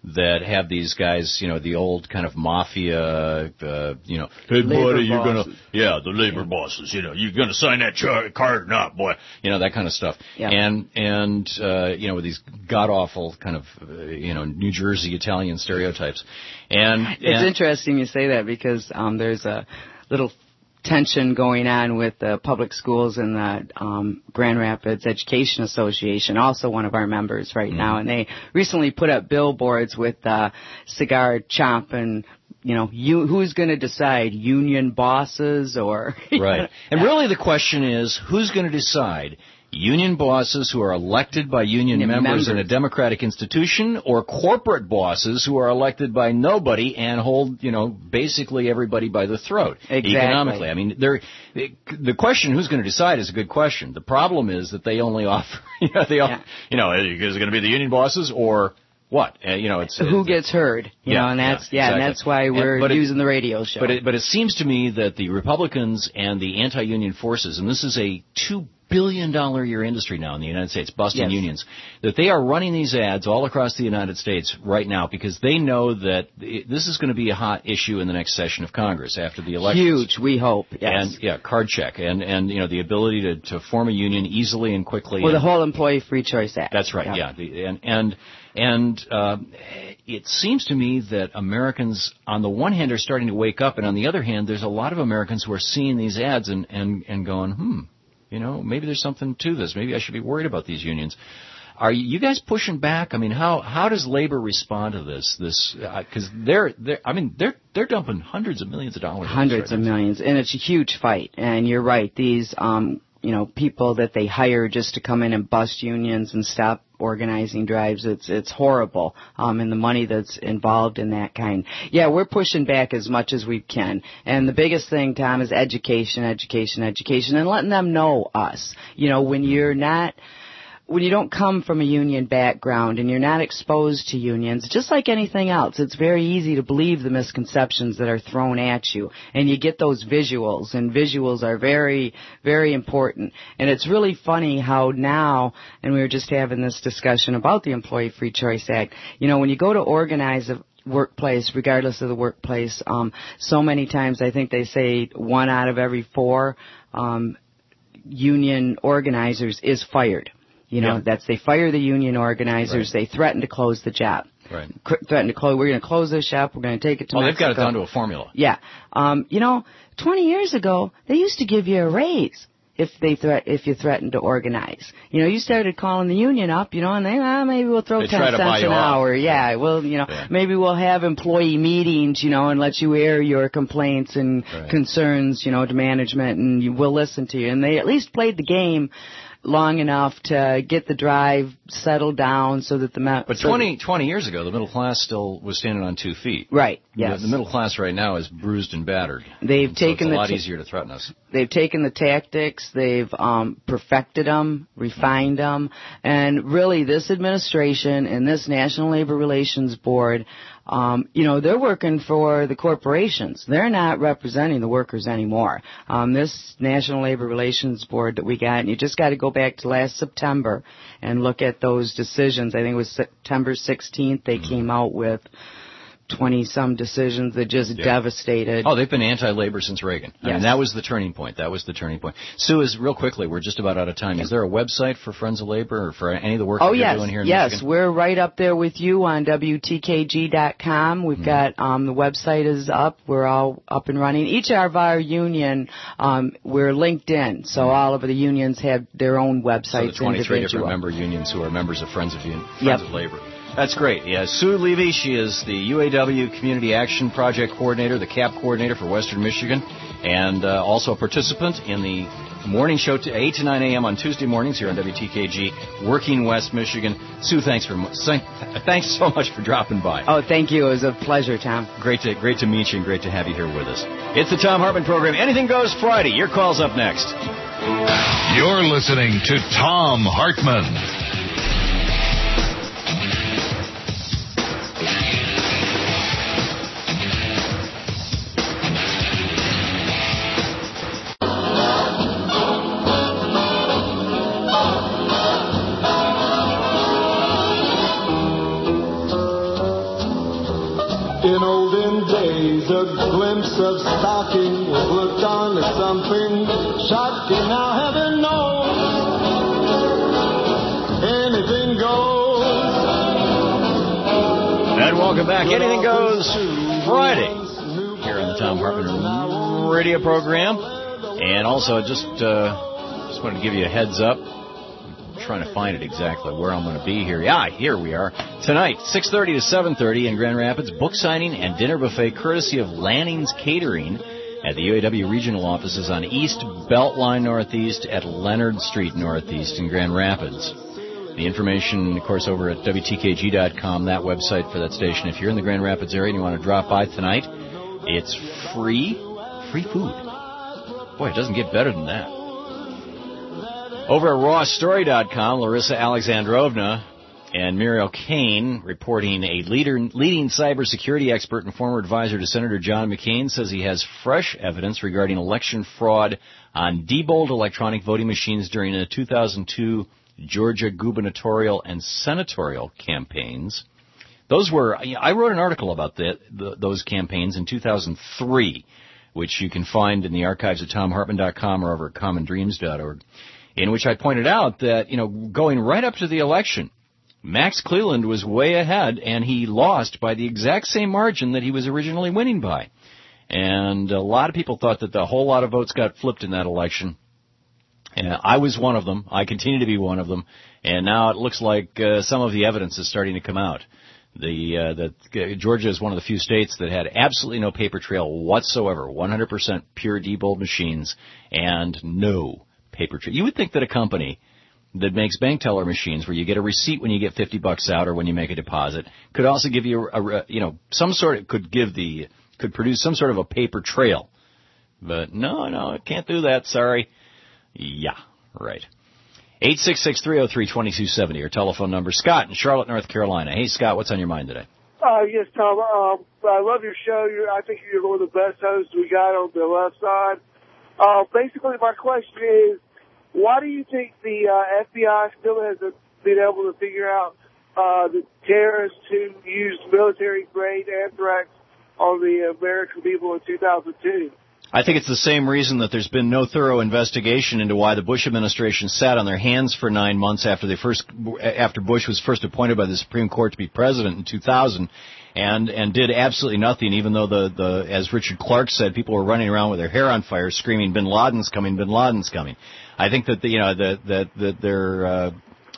that have these guys, you know, the old kind of mafia, uh, you know, hey, Labor buddy, you're going bosses. to, yeah, the labor bosses, you know, you're going to sign that char- card or not, boy, you know, that kind of stuff. Yeah. And, and, uh, you know, with these god-awful kind of, uh, you know, New Jersey Italian stereotypes. And It's and, interesting you say that because um, there's a little tension going on with the public schools and the um, Grand Rapids Education Association, also one of our members right mm-hmm. now, and they recently put up billboards with uh, cigar chomping. You know, you, who's going to decide, union bosses or... Right. And really the question is, who's going to decide? Union bosses who are elected by union members, members in a democratic institution, or corporate bosses who are elected by nobody and hold, you know, basically everybody by the throat exactly. economically. I mean, they're, the question who's going to decide is a good question. The problem is that they only offer, you know, they, yeah. you know, is it going to be the union bosses or what? Uh, you know, it's who it's, gets heard. You yeah, know, and that's yeah, yeah, exactly. and that's why we're and, using it, the radio show. But it, but it seems to me that the Republicans and the anti-union forces, and this is a two billion dollar a year industry now in the United States, busting yes. unions, that they are running these ads all across the United States right now because they know that it, this is going to be a hot issue in the next session of Congress after the election. Huge, we hope. Yes. And yeah, card check and and you know the ability to to form a union easily and quickly. Well, and, the whole Employee Free Choice Act. That's right. Yeah, yeah the, and and and uh, it seems to me that Americans, on the one hand, are starting to wake up, and on the other hand, there's a lot of Americans who are seeing these ads and and and going, hmm. You know, maybe there's something to this. Maybe I should be worried about these unions. Are you guys pushing back? I mean, how how does labor respond to this? This because uh, they're they're I mean they're they're dumping hundreds of millions of dollars. Hundreds right of now. millions, and it's a huge fight. And you're right. These um you know people that they hire just to come in and bust unions and stop organizing drives, it's it's horrible, um, and the money that's involved in that kind. Yeah, we're pushing back as much as we can. And the biggest thing, Tom, is education, education, education, and letting them know us. You know, when you're not... When you don't come from a union background and you're not exposed to unions, just like anything else, it's very easy to believe the misconceptions that are thrown at you. And you get those visuals, and visuals are very, very important. And it's really funny how now, and we were just having this discussion about the Employee Free Choice Act, you know, when you go to organize a workplace, regardless of the workplace, um, so many times I think they say one out of every four um, union organizers is fired. You know, yeah. that's they fire the union organizers. Right. They threaten to close the job. Right. C- threaten to close. We're going to close this shop. We're going to take it to. Oh, Mexico. They've got it down to a formula. Yeah. Um, you know, twenty years ago, they used to give you a raise if they threat if you threatened to organize. You know, you started calling the union up. You know, and they ah, maybe we'll throw they ten cents an hour. Off. Yeah. Well, you know, yeah. maybe we'll have employee meetings. You know, and let you air your complaints and right. concerns. You know, to management, and you, we'll listen to you. And they at least played the game long enough to get the drive settled down so that the... Ma- but so twenty, twenty years ago, the middle class still was standing on two feet. Right, yes. The, the middle class right now is bruised and battered. They've and taken so it's a the lot t- easier to threaten us. They've taken the tactics, they've um, perfected them, refined them, and really this administration and this National Labor Relations Board, um, you know, they're working for the corporations. They're not representing the workers anymore. Um, this National Labor Relations Board that we got, and you just got to go back to last September and look at those decisions. I think it was September sixteenth they mm-hmm. came out with twenty-some decisions that just yeah. devastated. Oh, they've been anti-labor since Reagan. I yes. mean, that was the turning point. That was the turning point. Sue, is real quickly, we're just about out of time. Is there a website for Friends of Labor or for any of the work oh, that you're yes. doing here in yes. Michigan? Yes, we're right up there with you on W T K G dot com. We've mm-hmm. got um, the website is up. We're all up and running. Each of our union, um, we're linked in, so mm-hmm. all of the unions have their own websites. So the twenty-three individual. different member unions who are members of Friends of, Un- Friends yep. of Labor. That's great. Yeah, Sue Levy, she is the U A W Community Action Project Coordinator, the C A P Coordinator for Western Michigan, and uh, also a participant in the morning show to eight to nine a.m. on Tuesday mornings here on W T K G, Working West Michigan. Sue, thanks for thanks so much for dropping by. Oh, thank you. It was a pleasure, Tom. Great to great to meet you and great to have you here with us. It's the Thom Hartmann Program. Anything Goes Friday. Your call's up next. You're listening to Thom Hartmann. shocking, was looked on as something shocking. Now heaven knows anything goes. And welcome back. Anything Goes Friday here on the Thom Hartmann radio program. And also, just uh, just wanted to give you a heads up. I'm trying to find it exactly where I'm going to be here. Yeah, here we are. Tonight, six thirty to seven thirty in Grand Rapids, book signing and dinner buffet courtesy of Lanning's Catering at the U A W regional offices on East Beltline Northeast at Leonard Street Northeast in Grand Rapids. The information, of course, over at W T K G dot com, that website for that station. If you're in the Grand Rapids area and you want to drop by tonight, it's free, free food. Boy, it doesn't get better than that. Over at Raw Story dot com, Larissa Alexandrovna and Muriel Kane, reporting a leader, leading cybersecurity expert and former advisor to Senator John McCain, says he has fresh evidence regarding election fraud on Diebold electronic voting machines during the two thousand two Georgia gubernatorial and senatorial campaigns. Those were, I wrote an article about the, the, those campaigns in two thousand three, which you can find in the archives at tom hartman dot com or over at common dreams dot org, in which I pointed out that, you know, going right up to the election, Max Cleland was way ahead, and he lost by the exact same margin that he was originally winning by. And a lot of people thought that the whole lot of votes got flipped in that election. And I was one of them. I continue to be one of them. And now it looks like uh, some of the evidence is starting to come out. The uh, that uh, Georgia is one of the few states that had absolutely no paper trail whatsoever, one hundred percent pure Diebold machines, and no paper trail. You would think that a company that makes bank teller machines, where you get a receipt when you get fifty bucks out or when you make a deposit, could also give you a, a you know some sort of could give the could produce some sort of a paper trail. But no, no, it can't do that. Sorry. Yeah, right. eight six six, three oh three, two two seven oh, your telephone number. Scott in Charlotte, North Carolina. Hey, Scott, what's on your mind today? Uh, yes, Tom. Um, I love your show. You're, I think you're one of the best hosts we got on the left side. Uh, basically, my question is, why do you think the uh, F B I still hasn't been able to figure out uh, the terrorists who used military-grade anthrax on the American people in two thousand two? I think it's the same reason that there's been no thorough investigation into why the Bush administration sat on their hands for nine months after they first, after Bush was first appointed by the Supreme Court to be president in two thousand, and and did absolutely nothing. Even though the the as Richard Clark said, people were running around with their hair on fire, screaming, "Bin Laden's coming! Bin Laden's coming!" I think that the, you know that that that they're. Uh,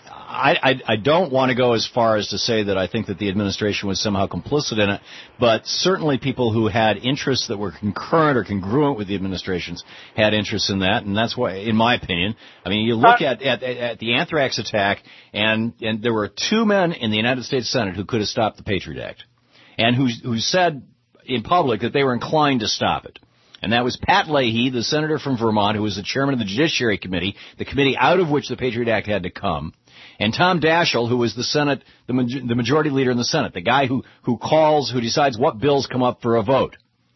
I, I, I don't want to go as far as to say that I think that the administration was somehow complicit in it, but certainly people who had interests that were concurrent or congruent with the administrations had interests in that, and that's why, in my opinion, I mean, you look at, at, at the anthrax attack, and, and there were two men in the United States Senate who could have stopped the Patriot Act, and who, who said in public that they were inclined to stop it. And that was Pat Leahy, the senator from Vermont, who was the chairman of the Judiciary Committee, the committee out of which the Patriot Act had to come. And Tom Daschle, who was the Senate, the, the majority leader in the Senate, the guy who, who calls, who decides what bills come up for a vote,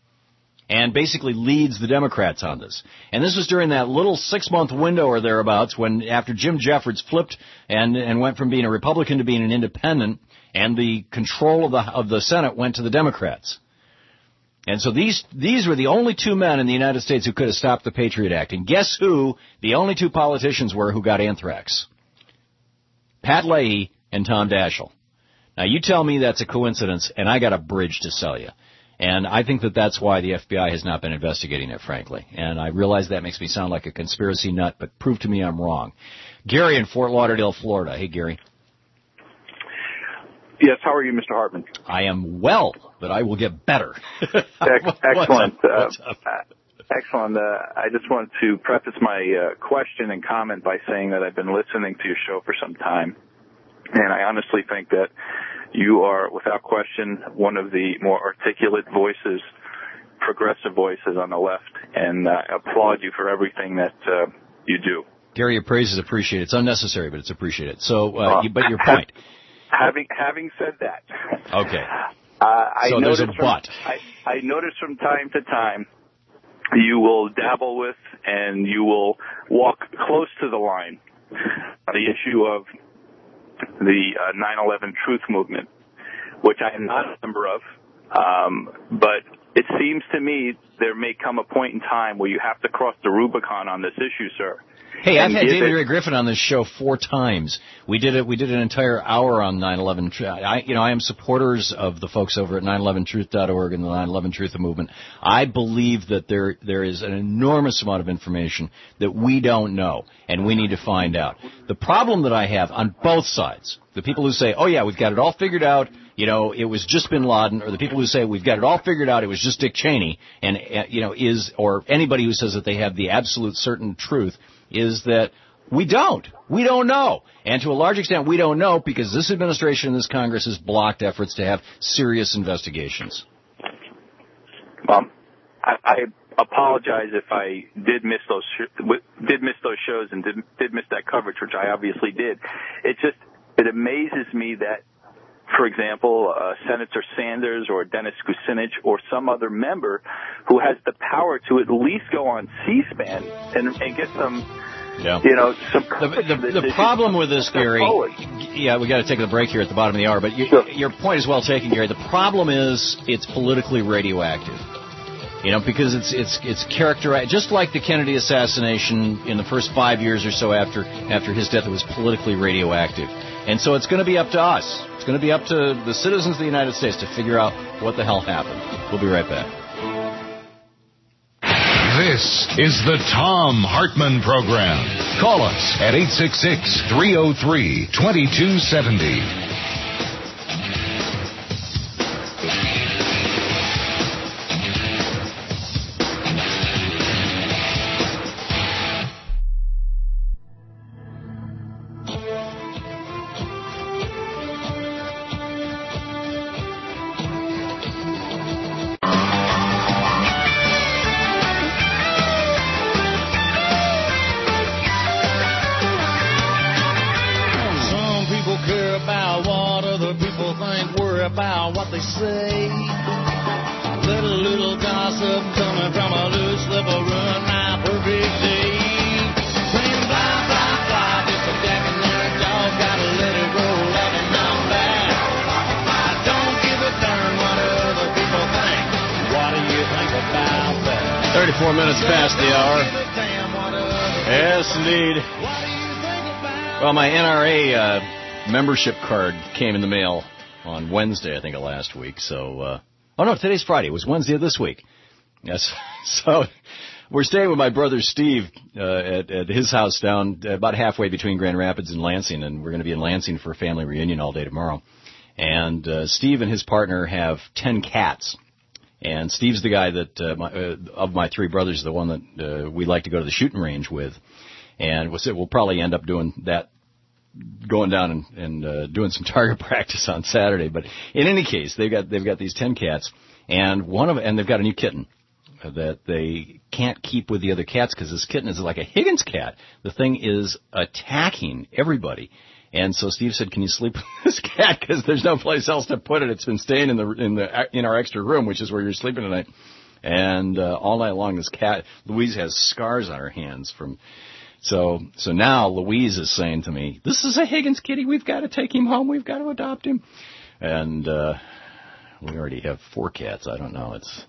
and basically leads the Democrats on this. And this was during that little six-month window or thereabouts when, after Jim Jeffords flipped and, and went from being a Republican to being an independent, and the control of the, of the Senate went to the Democrats. And so these these were the only two men in the United States who could have stopped the Patriot Act. And guess who the only two politicians were who got anthrax? Pat Leahy and Tom Daschle. Now, you tell me that's a coincidence, and I got a bridge to sell you. And I think that that's why the F B I has not been investigating it, frankly. And I realize that makes me sound like a conspiracy nut, but prove to me I'm wrong. Gary in Fort Lauderdale, Florida. Hey, Gary. Yes, how are you, Mister Hartman? I am well, but I will get better. Excellent. Uh, excellent. Uh, I just wanted to preface my uh, question and comment by saying that I've been listening to your show for some time, and I honestly think that you are, without question, one of the more articulate voices, progressive voices on the left, and uh, I applaud you for everything that uh, you do. Gary, your praise is appreciated. It's unnecessary, but it's appreciated. So, uh, uh, you, but your point. Having having said that, okay. Uh, I so there's a from, but. I, I notice from time to time you will dabble with and you will walk close to the line on the issue of the nine eleven Truth Movement, which I am not a member of, um, but it seems to me there may come a point in time where you have to cross the Rubicon on this issue, sir. Hey, I've And had give David it- Ray Griffin on this show four times. We did it. We did an entire hour on nine eleven. I, you know, I am supporters of the folks over at nine eleven truth dot org and the nine eleven Truth Movement. I believe that there there is an enormous amount of information that we don't know, and we need to find out. The problem that I have on both sides, the people who say, "Oh yeah, we've got it all figured out," you know, it was just Bin Laden, or the people who say we've got it all figured out, it was just Dick Cheney, and uh, you know, is or anybody who says that they have the absolute certain truth. Is that we don't. We don't know. And to a large extent, we don't know because this administration and this Congress has blocked efforts to have serious investigations. Um, I, I apologize if I did miss those sh- did miss those shows and did, did miss that coverage, which I obviously did. It just it amazes me that, for example, uh, Senator Sanders or Dennis Kucinich or some other member who has the power to at least go on C-SPAN and, and get some, yeah. you know, some. The, the, the problem with this, Gary, yeah, we got to take the break here at the bottom of the hour, but you, sure. Your point is well taken, Gary. The problem is it's politically radioactive. You know, because it's it's it's characterized just like the Kennedy assassination in the first five years or so after after his death. It was politically radioactive, and so it's going to be up to us. It's going to be up to the citizens of the United States to figure out what the hell happened. We'll be right back. This is the Thom Hartmann Program. Call us at eight six six, three oh three, two two seven oh. thirty-four minutes past the hour. Yes, indeed. Well, my N R A uh, membership card came in the mail on Wednesday, I think, of last week. So, uh, oh no, today's Friday. It was Wednesday of this week. Yes. So, we're staying with my brother Steve uh, at, at his house down about halfway between Grand Rapids and Lansing, and we're going to be in Lansing for a family reunion all day tomorrow. And uh, Steve and his partner have ten cats. And Steve's the guy that, uh, my, uh, of my three brothers, the one that uh, we like to go to the shooting range with. And we'll, we'll probably end up doing that, going down and, and uh, doing some target practice on Saturday. But in any case, they've got they've got these ten cats, and one of and they've got a new kitten that they can't keep with the other cats because this kitten is like a Higgins cat. The thing is attacking everybody. And so Steve said, "Can you sleep with this cat? Because there's no place else to put it. It's been staying in the in the in our extra room, which is where you're sleeping tonight." And uh, all night long, this cat, Louise, has scars on her hands from. So so now Louise is saying to me, "This is a Higgins kitty. We've got to take him home. We've got to adopt him." And uh, we already have four cats. I don't know. It's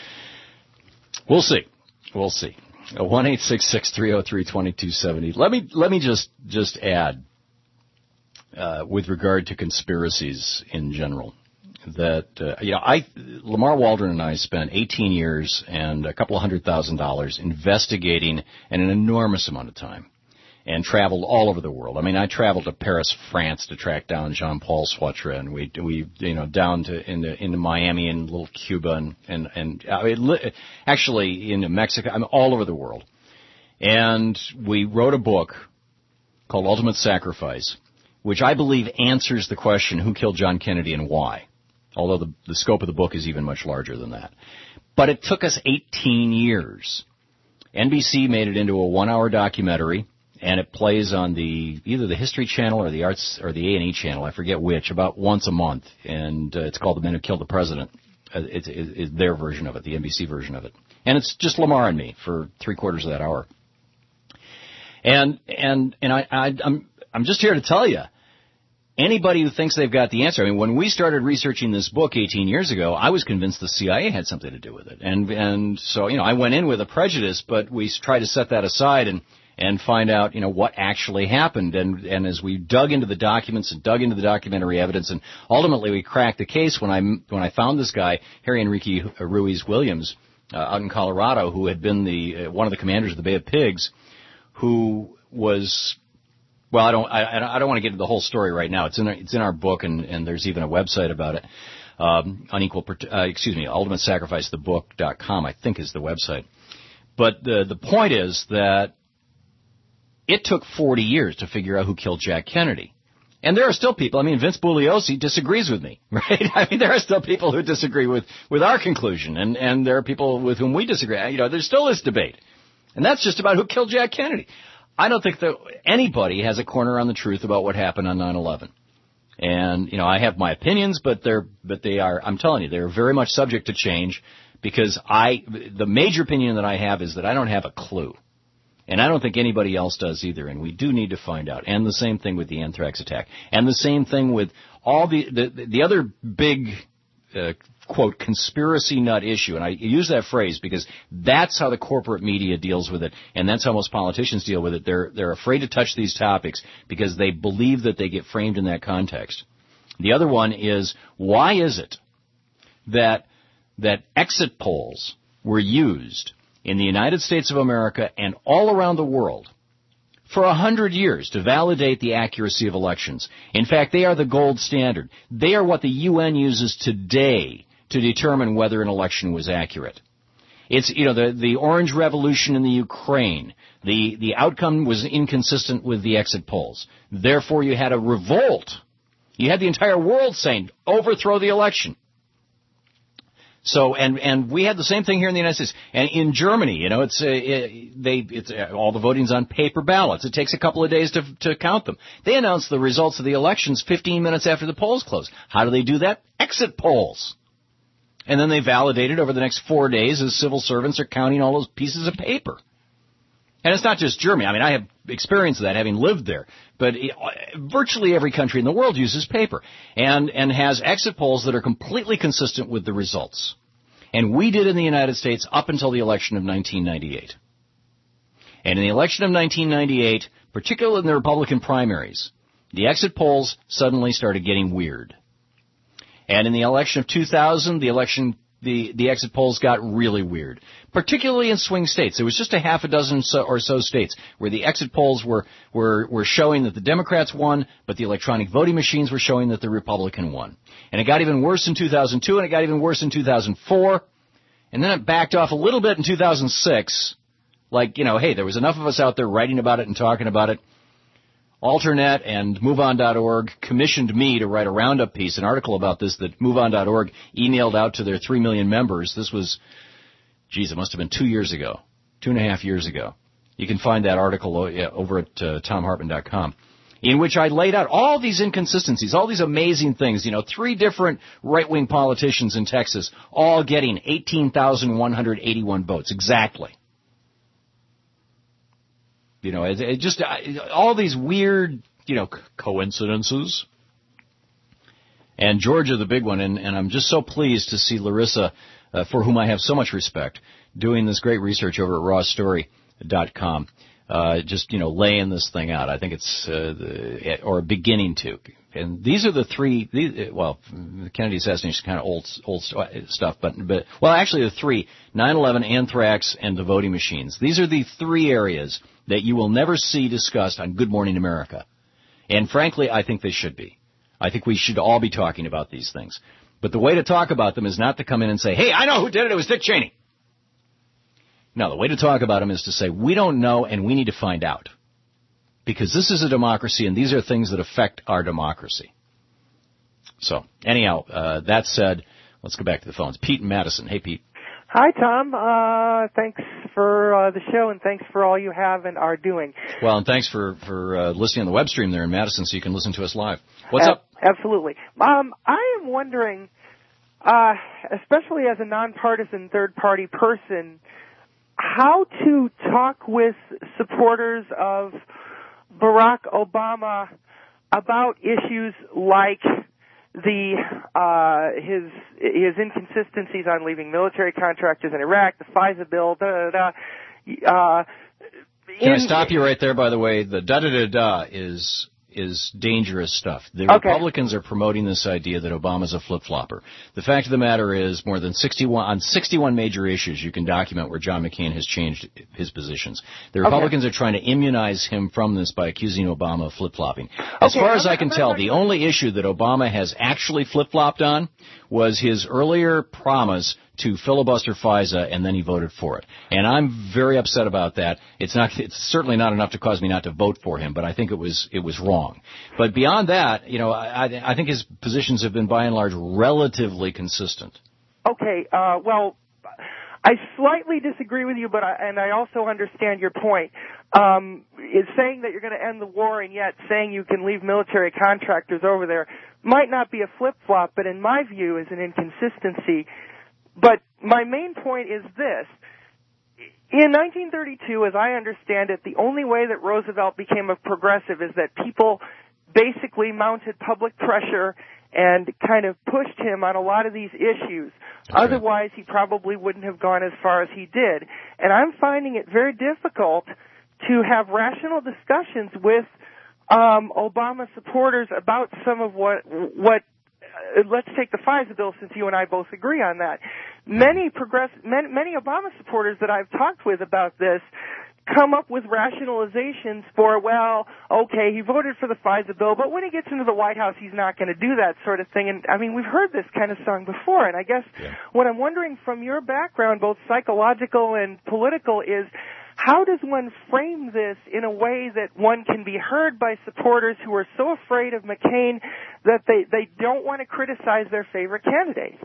we'll see. We'll see. One eight six six three zero three twenty two seventy. Let me let me just just add. Uh, with regard to conspiracies in general, that, uh, you know, I, Lamar Waldron and I spent eighteen years and a couple of hundred thousand dollars investigating in an enormous amount of time and traveled all over the world. I mean, I traveled to Paris, France to track down Jean-Paul Swatre, and we, we, you know, down to, into, into Miami and little Cuba and, and, and I mean, actually into Mexico. I mean, all over the world. And we wrote a book called Ultimate Sacrifice, which I believe answers the question, who killed John Kennedy and why? Although the, the scope of the book is even much larger than that. But it took us eighteen years. N B C made it into a one-hour documentary, and it plays on the either the History Channel or the Arts or the A and E Channel, I forget which, about once a month. And uh, it's called The Men Who Killed the President. Uh, it's, it's their version of it, the N B C version of it. And it's just Lamar and me for three quarters of that hour. And and and I, I I'm I'm just here to tell you, anybody who thinks they've got the answer, I mean, when we started researching this book eighteen years ago, I was convinced the C I A had something to do with it. And, and so, you know, I went in with a prejudice, but we tried to set that aside and, and find out, you know, what actually happened. And, and as we dug into the documents and dug into the documentary evidence, and ultimately we cracked the case when I, when I found this guy, Harry Enrique Ruiz Williams, uh, out in Colorado, who had been the, uh, one of the commanders of the Bay of Pigs, who was, well, I don't, I, I don't want to get into the whole story right now. It's in, our, it's in our book, and, and there's even a website about it. Um, unequal, uh, excuse me, ultimate sacrifice the book dot com, I think, is the website. But the the point is that it took forty years to figure out who killed Jack Kennedy. And there are still people, I mean, Vince Bugliosi disagrees with me, right? I mean, there are still people who disagree with, with our conclusion, and, and there are people with whom we disagree. You know, there's still this debate. And that's just about who killed Jack Kennedy. I don't think that anybody has a corner on the truth about what happened on nine eleven. And, you know, I have my opinions, but they're, but they are, I'm telling you, they're very much subject to change, because I, the major opinion that I have is that I don't have a clue. And I don't think anybody else does either, and we do need to find out. And the same thing with the anthrax attack. And the same thing with all the, the, the other big, uh, quote, conspiracy nut issue. And I use that phrase because that's how the corporate media deals with it, and that's how most politicians deal with it. They're, they're afraid to touch these topics because they believe that they get framed in that context. The other one is, why is it that, that exit polls were used in the United States of America and all around the world for a hundred years to validate the accuracy of elections? In fact, they are the gold standard. They are what the U N uses today to determine whether an election was accurate. It's, you know, the, the Orange Revolution in the Ukraine. The, the outcome was inconsistent with the exit polls. Therefore, you had a revolt. You had the entire world saying, overthrow the election. So, and, and we had the same thing here in the United States. And in Germany, you know, it's, uh, it, they, it's, uh, all the voting's on paper ballots. It takes a couple of days to, to count them. They announce the results of the elections fifteen minutes after the polls close. How do they do that? Exit polls. And then they validate it over the next four days as civil servants are counting all those pieces of paper. And it's not just Germany. I mean, I have experience of that, having lived there. But it, virtually every country in the world uses paper and, and has exit polls that are completely consistent with the results. And we did in the United States up until the election of nineteen ninety-eight. And in the election of nineteen ninety-eight, particularly in the Republican primaries, the exit polls suddenly started getting weird. And in the election of two thousand, the election, the, the exit polls got really weird, particularly in swing states. There was just a half a dozen so, or so states where the exit polls were, were, were showing that the Democrats won, but the electronic voting machines were showing that the Republican won. And it got even worse in two thousand two, and it got even worse in two thousand four, and then it backed off a little bit in two thousand six. Like, you know, hey, there was enough of us out there writing about it and talking about it. Alternet and MoveOn dot org commissioned me to write a roundup piece, an article about this that MoveOn dot org emailed out to their three million members. This was, geez, it must have been two years ago, two and a half years ago. You can find that article over at uh, Tom Hartman dot com, in which I laid out all these inconsistencies, all these amazing things. You know, three different right-wing politicians in Texas all getting eighteen thousand one hundred eighty-one votes, exactly. You know, it, it just, uh, all these weird, you know, coincidences. And Georgia, the big one, and, and I'm just so pleased to see Larissa, uh, for whom I have so much respect, doing this great research over at raw story dot com. Uh, just, you know, laying this thing out. I think it's, uh, the, or beginning to. And these are the three, these, well, the Kennedy assassination is kind of old, old stuff, but, but, well, actually the three, nine eleven, anthrax, and the voting machines. These are the three areas that you will never see discussed on Good Morning America. And frankly, I think they should be. I think we should all be talking about these things. But the way to talk about them is not to come in and say, hey, I know who did it, it was Dick Cheney. No, the way to talk about them is to say, we don't know and we need to find out. Because this is a democracy and these are things that affect our democracy. So, anyhow, uh, that said, let's go back to the phones. Pete and Madison. Hey, Pete. Hi, Tom. Uh, thanks for uh, the show and thanks for all you have and are doing. Well, and thanks for, for uh, listening on the web stream there in Madison so you can listen to us live. What's uh, up? Absolutely. Um, I am wondering, uh, especially as a nonpartisan third-party person, how to talk with supporters of Barack Obama about issues like the uh, his his inconsistencies on leaving military contractors in Iraq, the FISA bill, da da da. Uh, Can in, I stop you right there? By the way, the da da da da is is dangerous stuff. The okay. Republicans are promoting this idea that Obama's a flip-flopper. The fact of the matter is, more than sixty-one on sixty-one major issues, you can document where John McCain has changed his positions. The Republicans okay. are trying to immunize him from this by accusing Obama of flip-flopping. As okay, far as I'm, I can I'm, tell, I'm, the only issue that Obama has actually flip-flopped on was his earlier promise to filibuster FISA, and then he voted for it. And I'm very upset about that. It's not. It's certainly not enough to cause me not to vote for him, but I think it was it was wrong. But beyond that, you know, I, I think his positions have been by and large relatively consistent. Okay. Uh, well, I slightly disagree with you, but I, and I also understand your point. Um, is saying that you're going to end the war and yet saying you can leave military contractors over there might not be a flip-flop, but in my view is an inconsistency. But my main point is this. In nineteen thirty-two, as I understand it, the only way that Roosevelt became a progressive is that people basically mounted public pressure and kind of pushed him on a lot of these issues. Okay. Otherwise, he probably wouldn't have gone as far as he did. And I'm finding it very difficult to have rational discussions with um, Obama supporters about some of what what Uh, let's take the FISA bill, since you and I both agree on that. Many progress, many, many Obama supporters that I've talked with about this come up with rationalizations for, well, okay, he voted for the FISA bill, but when he gets into the White House, he's not going to do that sort of thing. And I mean, we've heard this kind of song before, and I guess yeah. what I'm wondering from your background, both psychological and political, is how does one frame this in a way that one can be heard by supporters who are so afraid of McCain that they, they don't want to criticize their favorite candidate?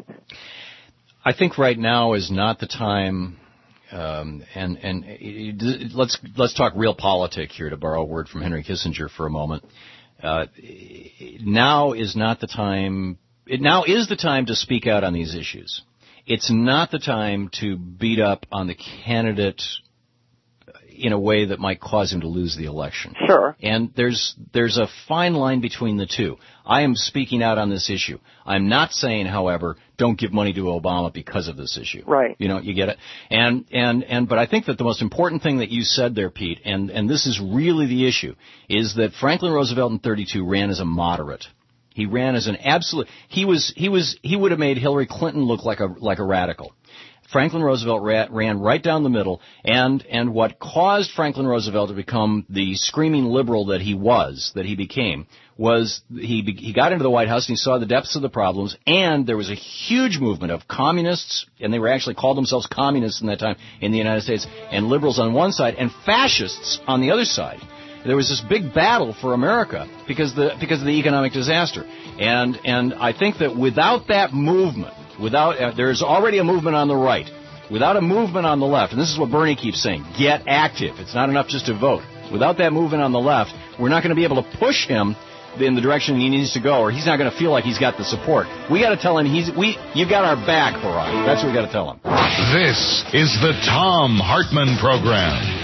I think right now is not the time, um, and and let's let's talk real politic here, to borrow a word from Henry Kissinger for a moment. Uh, now is not the time. It now is the time to speak out on these issues. It's not the time to beat up on the candidate in a way that might cause him to lose the election. Sure. And there's there's a fine line between the two. I am speaking out on this issue. I'm not saying, however, don't give money to Obama because of this issue. Right. You know, you get it. And and and but I think that the most important thing that you said there, Pete, and and this is really the issue, is that Franklin Roosevelt in thirty-two ran as a moderate. He ran as an absolute. He was he was he would have made Hillary Clinton look like a like a radical. Franklin Roosevelt ran right down the middle, and and what caused Franklin Roosevelt to become the screaming liberal that he was, that he became, was he he got into the White House and he saw the depths of the problems, and there was a huge movement of communists, and they were actually called themselves communists in that time in the United States, and liberals on one side, and fascists on the other side. There was this big battle for America because the because of the economic disaster, and and I think that without that movement, without uh, there's already a movement on the right, without a movement on the left, and this is what Bernie keeps saying: get active. It's not enough just to vote. Without that movement on the left, we're not going to be able to push him in the direction he needs to go, or he's not going to feel like he's got the support. We got to tell him he's we you've got our back, Barack. That's what we got to tell him. This is the Thom Hartmann Program.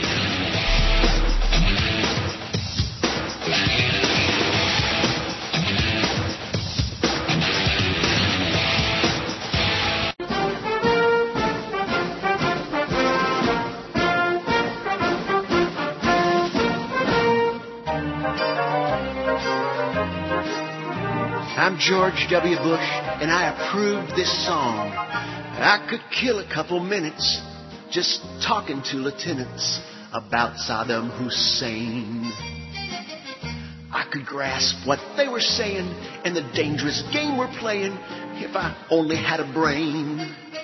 I'm George W. Bush, and I approved this song. I could kill a couple minutes just talking to lieutenants about Saddam Hussein. I could grasp what they were saying and the dangerous game we're playing if I only had a brain.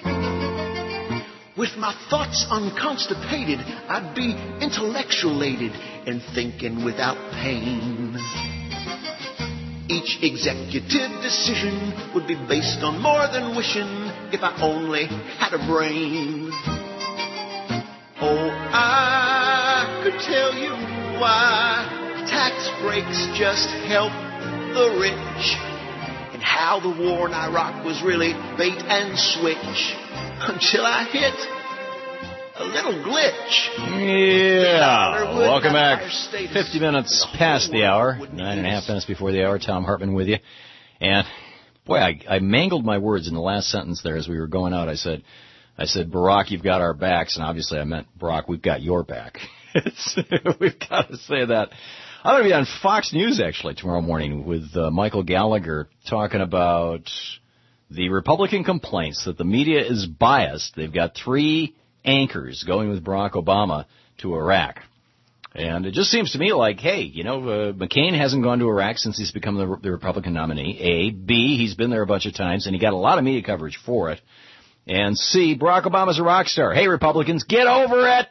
With my thoughts unconstipated, I'd be intellectualated and thinking without pain. Each executive decision would be based on more than wishing if I only had a brain. Oh, I could tell you why tax breaks just help the rich, and how the war in Iraq was really bait and switch, until I hit a little glitch. Yeah. Welcome back. fifty minutes past the hour. Nine and a half minutes before the hour. Thom Hartmann with you. And, boy, I, I mangled my words in the last sentence there as we were going out. I said, I said, Barack, you've got our backs. And obviously I meant, Barack, we've got your back. It's, we've got to say that. I'm going to be on Fox News, actually, tomorrow morning with uh, Michael Gallagher talking about the Republican complaints that the media is biased. They've got three anchors going with Barack Obama to Iraq. And it just seems to me like, hey, you know, uh, McCain hasn't gone to Iraq since he's become the, the Republican nominee. A. B. He's been there a bunch of times, and he got a lot of media coverage for it. And C. Barack Obama's a rock star. Hey, Republicans, get over it!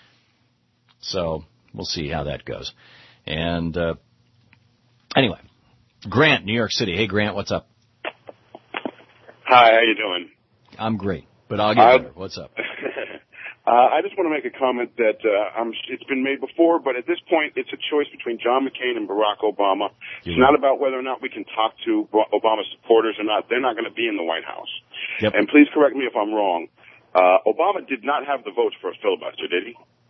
So we'll see how that goes. And uh, anyway, Grant, New York City. Hey, Grant, what's up? Hi, how you doing? I'm great, but I'll get better. What's up? Uh, I just want to make a comment that uh, I'm, it's been made before, but at this point, it's a choice between John McCain and Barack Obama. It's not about whether or not we can talk to Obama supporters or not. They're not going to be in the White House. Yep. And please correct me if I'm wrong. Uh, Obama did not have the votes for a filibuster, did he?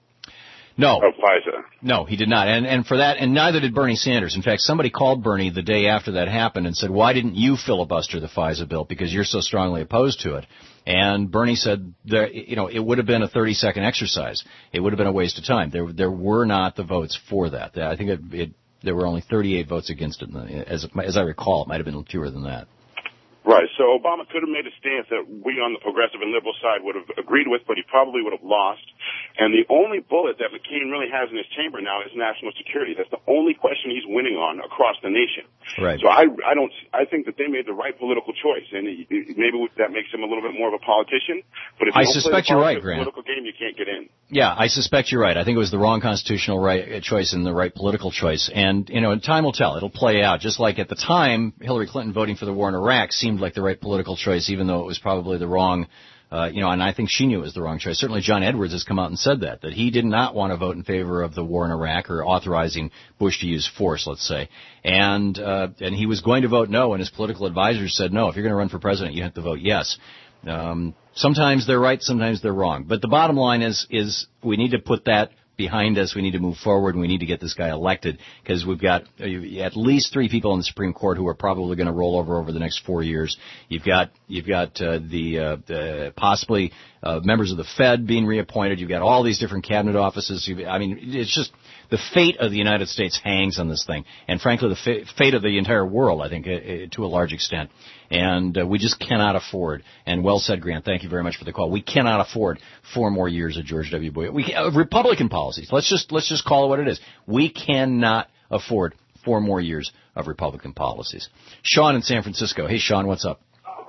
No. Of FISA. No, he did not. And and for that, and neither did Bernie Sanders. In fact, somebody called Bernie the day after that happened and said, why didn't you filibuster the FISA bill? Because you're so strongly opposed to it. And Bernie said, there, you know, it would have been a thirty-second exercise. It would have been a waste of time. There there were not the votes for that. I think it, it there were only thirty-eight votes against it. As, as I recall, it might have been fewer than that. Right. So Obama could have made a stance that we on the progressive and liberal side would have agreed with, but he probably would have lost. And the only bullet that McCain really has in his chamber now is national security. That's the only question he's winning on across the nation. Right. So I, I don't, I think that they made the right political choice, and maybe that makes him a little bit more of a politician. But if you I don't suspect play the you're right, Grant. political game, you can't get in. Yeah, I suspect you're right. I think it was the wrong constitutional right choice and the right political choice. And, you know, time will tell. It'll play out. Just like at the time, Hillary Clinton voting for the war in Iraq seemed like the right political choice, even though it was probably the wrong, uh, you know, and I think she knew it was the wrong choice. Certainly John Edwards has come out and said that, that he did not want to vote in favor of the war in Iraq or authorizing Bush to use force, let's say. And, uh, and he was going to vote no, and his political advisors said, no, if you're going to run for president, you have to vote yes. Um, sometimes they're right, sometimes they're wrong. But the bottom line is, is we need to put that behind us. We need to move forward, and we need to get this guy elected because we've got at least three people in the Supreme Court who are probably going to roll over over the next four years. You've got you've got uh, the, uh, the possibly uh, members of the Fed being reappointed. You've got all these different cabinet offices. You've, I mean, it's just the fate of the United States hangs on this thing, and frankly, the fa- fate of the entire world, I think, uh, to a large extent. And uh, we just cannot afford, and well said, Grant, thank you very much for the call, we cannot afford four more years of George W. Bush. We, uh, Republican policies, let's just let's just call it what it is. We cannot afford four more years of Republican policies. Sean in San Francisco. Hey, Sean, what's up?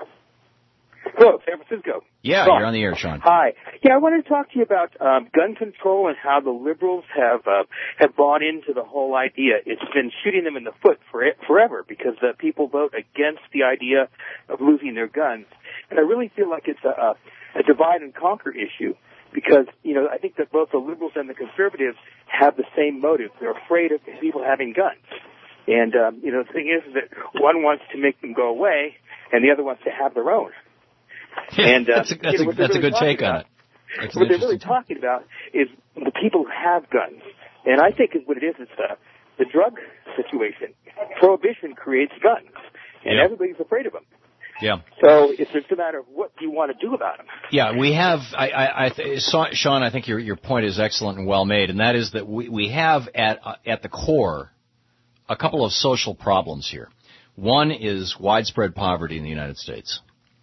Hello, San Francisco. Yeah, Sean. You're on the air, Sean. Hi. Yeah, I wanted to talk to you about um, gun control and how the liberals have uh, have bought into the whole idea. It's been shooting them in the foot for it, forever because uh, people vote against the idea of losing their guns. And I really feel like it's a, a, a divide and conquer issue because, you know, I think that both the liberals and the conservatives have the same motive. They're afraid of people having guns. And, um, you know, the thing is that one wants to make them go away and the other wants to have their own. And, uh, that's a, that's, you know, a, that's really a good take about, on it. That's what they're really talking about is the people who have guns. And I think what it is is uh, the drug situation. Prohibition creates guns, and yeah. everybody's afraid of them. Yeah. So it's just a matter of what you want to do about them. Yeah, we have, I, I, I th- Sean, I think your, your point is excellent and well made, and that is that we, we have at, uh, at the core a couple of social problems here. One is widespread poverty in the United States.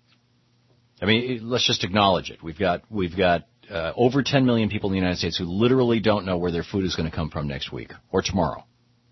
I mean, let's just acknowledge it. We've got we've got uh, over ten million people in the United States who literally don't know where their food is going to come from next week or tomorrow.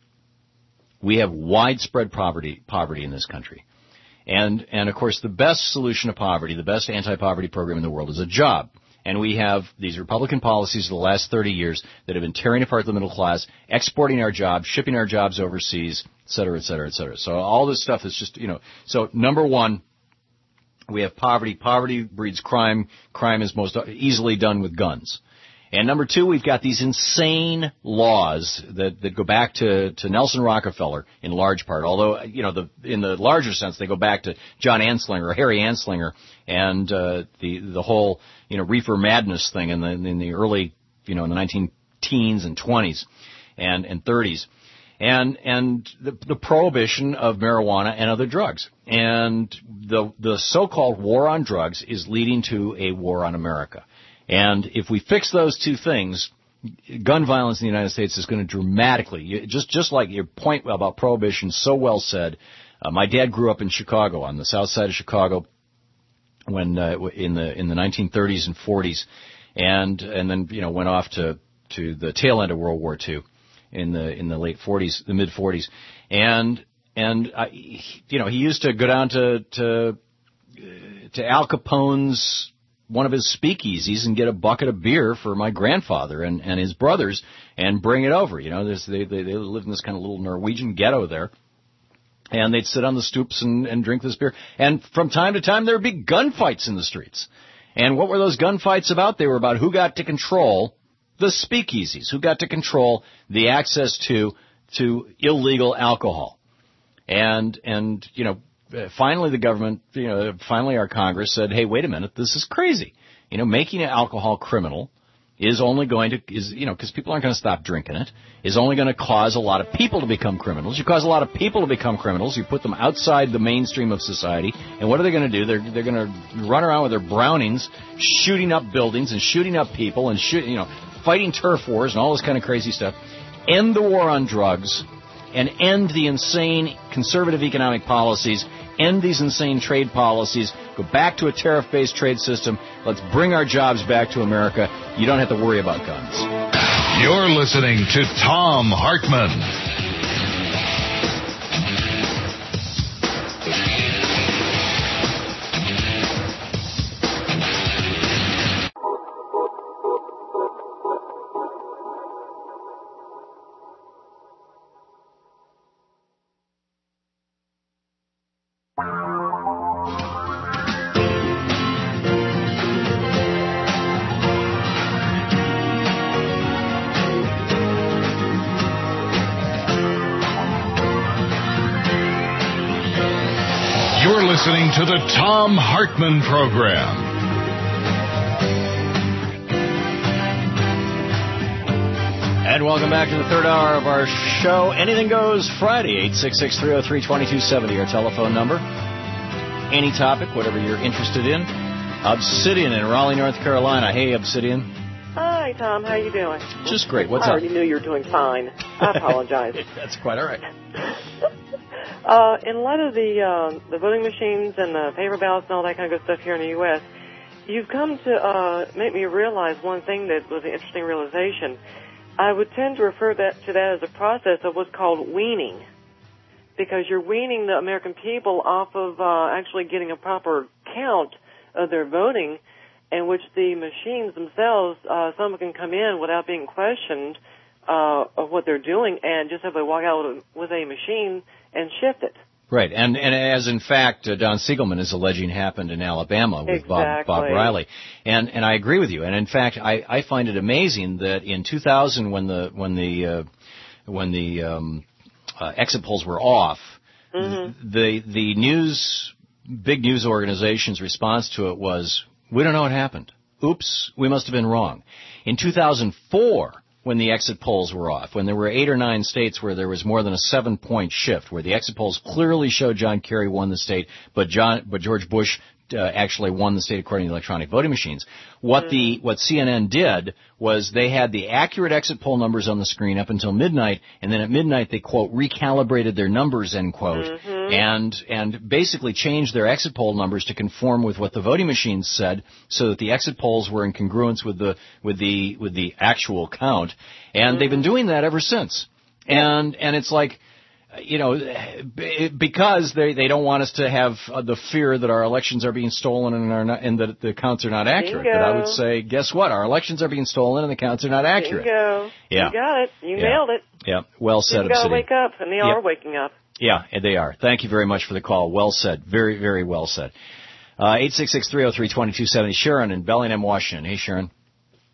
We have widespread poverty poverty in this country. And and of course, the best solution to poverty, the best anti-poverty program in the world is a job. And we have these Republican policies of the last thirty years that have been tearing apart the middle class, exporting our jobs, shipping our jobs overseas, et cetera, et cetera, et cetera. So all this stuff is just, you know, so number one, we have poverty. Poverty breeds crime. Crime is most easily done with guns. And number two, we've got these insane laws that, that go back to, to Nelson Rockefeller in large part, although, you know, the, in the larger sense, they go back to John Anslinger, or Harry Anslinger, and uh, the the whole, you know, reefer madness thing in the in the early, you know, in the nineteen teens and twenties and, and thirties. And and the, the prohibition of marijuana and other drugs. And the the so-called war on drugs is leading to a war on America. And if we fix those two things, gun violence in the United States is going to dramatically, just just like your point about prohibition, so well said. Uh, my dad grew up in Chicago, on the south side of Chicago, when uh, in the in the nineteen thirties and forties, and and then you know went off to to the tail end of World War Two in the in the late forties, the mid forties, and and uh, he, you know he used to go down to to to Al Capone's, one of his speakeasies, and get a bucket of beer for my grandfather and, and his brothers and bring it over. You know, there's, they, they they lived in this kind of little Norwegian ghetto there, and they'd sit on the stoops and, and drink this beer. And from time to time, there would be gunfights in the streets. And what were those gunfights about? They were about who got to control the speakeasies, who got to control the access to to illegal alcohol. And and you know. Finally, the government, you know, finally our Congress said, hey, wait a minute, this is crazy. You know, making alcohol criminal is only going to, is you know, because people aren't going to stop drinking it, is only going to cause a lot of people to become criminals. You cause a lot of people to become criminals, you put them outside the mainstream of society, and what are they going to do? They're they're going to run around with their Brownings, shooting up buildings and shooting up people and, shoot, you know, fighting turf wars and all this kind of crazy stuff. End the war on drugs and end the insane conservative economic policies, end these insane trade policies, go back to a tariff-based trade system. Let's bring our jobs back to America. You don't have to worry about guns. You're listening to Thom Hartmann. Listening to the Thom Hartmann Program. And welcome back to the third hour of our show. Anything Goes Friday, eight six six, three oh three, two two seven oh, our telephone number. Any topic, whatever you're interested in. Obsidian in Raleigh, North Carolina. Hey, Obsidian. Hi, Tom. How you doing? Just great. What's I up? already knew you were doing fine. I apologize. That's quite all right. Uh, in light of the uh, the voting machines and the paper ballots and all that kind of good stuff here in the U S, you've come to uh, make me realize one thing that was an interesting realization. I would tend to refer that to that as a process of what's called weaning, because you're weaning the American people off of uh, actually getting a proper count of their voting, in which the machines themselves, uh, someone can come in without being questioned uh, of what they're doing and just have to walk out with a, with a machine and shift it. Right, and and as in fact uh, Don Siegelman is alleging happened in Alabama with exactly. Bob Bob Riley, and and I agree with you. And in fact, I, I find it amazing that in two thousand, when the when the uh, when the um, uh, exit polls were off, mm-hmm. the the news big news organizations' response to it was, we don't know what happened. Oops, we must have been wrong. In two thousand four. When the exit polls were off, when there were eight or nine states where there was more than a seven-point shift, where the exit polls clearly showed John Kerry won the state, but John, but George Bush uh, actually won the state according to electronic voting machines. What mm-hmm. the what C N N did was they had the accurate exit poll numbers on the screen up until midnight, and then at midnight they quote recalibrated their numbers end quote, mm-hmm. and and basically changed their exit poll numbers to conform with what the voting machines said, so that the exit polls were in congruence with the with the with the actual count, and mm-hmm. they've been doing that ever since. And and it's like, you know, because they they don't want us to have the fear that our elections are being stolen and are not, and that the counts are not accurate. Bingo. But I would say, guess what? Our elections are being stolen and the counts are not accurate. Bingo. Yeah. You got it. You yeah. nailed it. Yeah. Well said, You've got to Obsidian. wake up, and they yep. are waking up. Yeah, they are. Thank you very much for the call. Well said. Very, very well said. Uh, eight six six, three oh three, two two seven oh. Sharon in Bellingham, Washington. Hey, Sharon.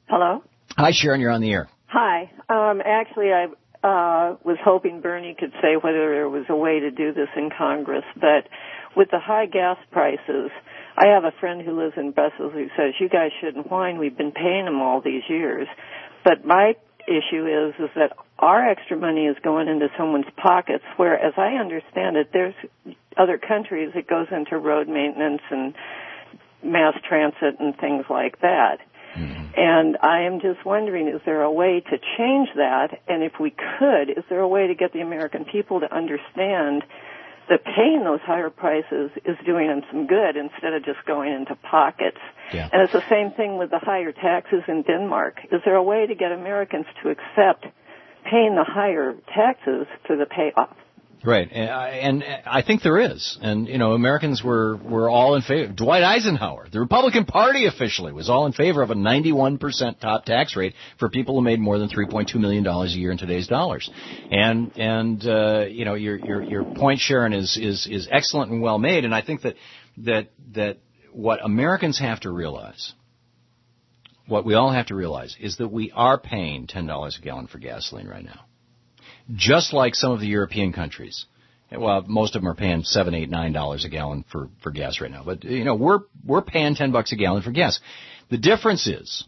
Hello? Hi, Sharon. You're on the air. Hi. Um, actually, I uh, was hoping Bernie could say whether there was a way to do this in Congress, but with the high gas prices, I have a friend who lives in Brussels who says, you guys shouldn't whine. We've been paying them all these years. But my issue is, is that our extra money is going into someone's pockets, where, as I understand it, there's other countries it goes into road maintenance and mass transit and things like that. Mm-hmm. And I am just wondering, is there a way to change that? And if we could, is there a way to get the American people to understand that paying those higher prices is doing them some good instead of just going into pockets? Yeah. And it's the same thing with the higher taxes in Denmark. Is there a way to get Americans to accept paying the higher taxes for the payoff? Right, and I think there is. And, you know, Americans were, were all in favor. Dwight Eisenhower, the Republican Party officially, was all in favor of a ninety-one percent top tax rate for people who made more than three point two million dollars a year in today's dollars. And, and uh, you know, your, your, your point, Sharon, is, is, is excellent and well made. And I think that, that, that what Americans have to realize, what we all have to realize, is that we are paying ten dollars a gallon for gasoline right now. Just like some of the European countries. Well, most of them are paying seven, eight, nine dollars a gallon for, for gas right now. But, you know, we're, we're paying ten bucks a gallon for gas. The difference is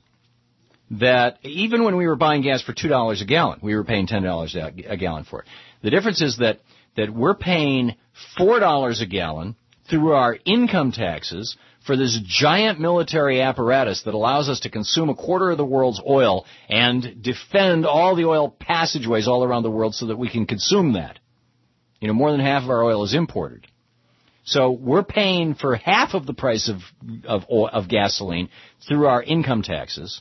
that even when we were buying gas for two dollars a gallon, we were paying ten dollars a, a gallon for it. The difference is that, that we're paying four dollars a gallon through our income taxes for this giant military apparatus that allows us to consume a quarter of the world's oil and defend all the oil passageways all around the world so that we can consume that. You know, more than half of our oil is imported. So we're paying for half of the price of of, oil, of gasoline through our income taxes,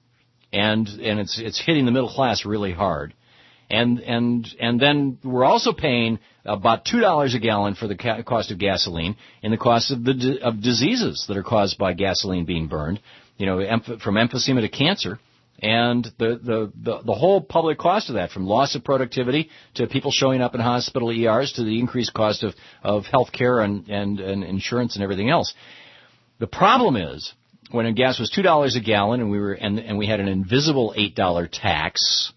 and and it's it's hitting the middle class really hard. And and and then we're also paying about two dollars a gallon for the ca- cost of gasoline and the cost of the of diseases that are caused by gasoline being burned. You know, emph- from emphysema to cancer, and the, the the the whole public cost of that, from loss of productivity to people showing up in hospital E Rs to the increased cost of of health care and, and and insurance and everything else. The problem is, when gas was two dollars a gallon and we were and and we had an invisible eight dollar tax,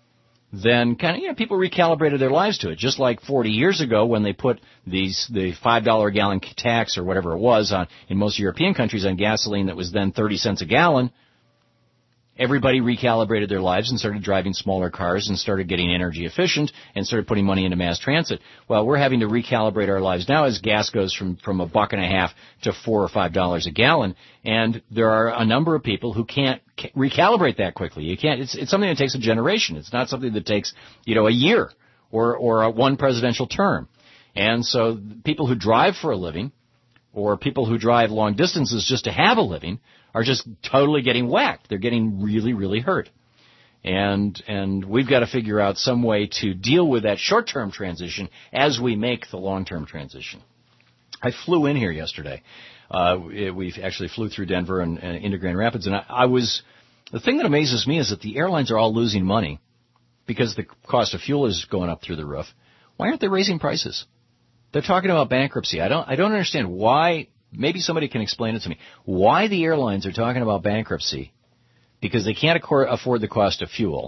then kind of, you know, people recalibrated their lives to it. Just like forty years ago when they put these the five dollar a gallon tax or whatever it was on in most European countries on gasoline that was then thirty cents a gallon, everybody recalibrated their lives and started driving smaller cars and started getting energy efficient and started putting money into mass transit. Well, we're having to recalibrate our lives now as gas goes from, from a buck and a half to four or five dollars a gallon. And there are a number of people who can't recalibrate that quickly. You can't, it's, it's something that takes a generation. It's not something that takes, you know, a year or, or a one presidential term. And so people who drive for a living or people who drive long distances just to have a living are just totally getting whacked. They're getting really, really hurt. And and we've got to figure out some way to deal with that short-term transition as we make the long-term transition. I flew in here yesterday. Uh, we actually flew through Denver and, and into Grand Rapids, and I, I was, the thing that amazes me is that the airlines are all losing money because the cost of fuel is going up through the roof. Why aren't they raising prices? They're talking about bankruptcy. I don't I don't understand why. Maybe somebody can explain it to me. Why the airlines are talking about bankruptcy? Because they can't afford the cost of fuel.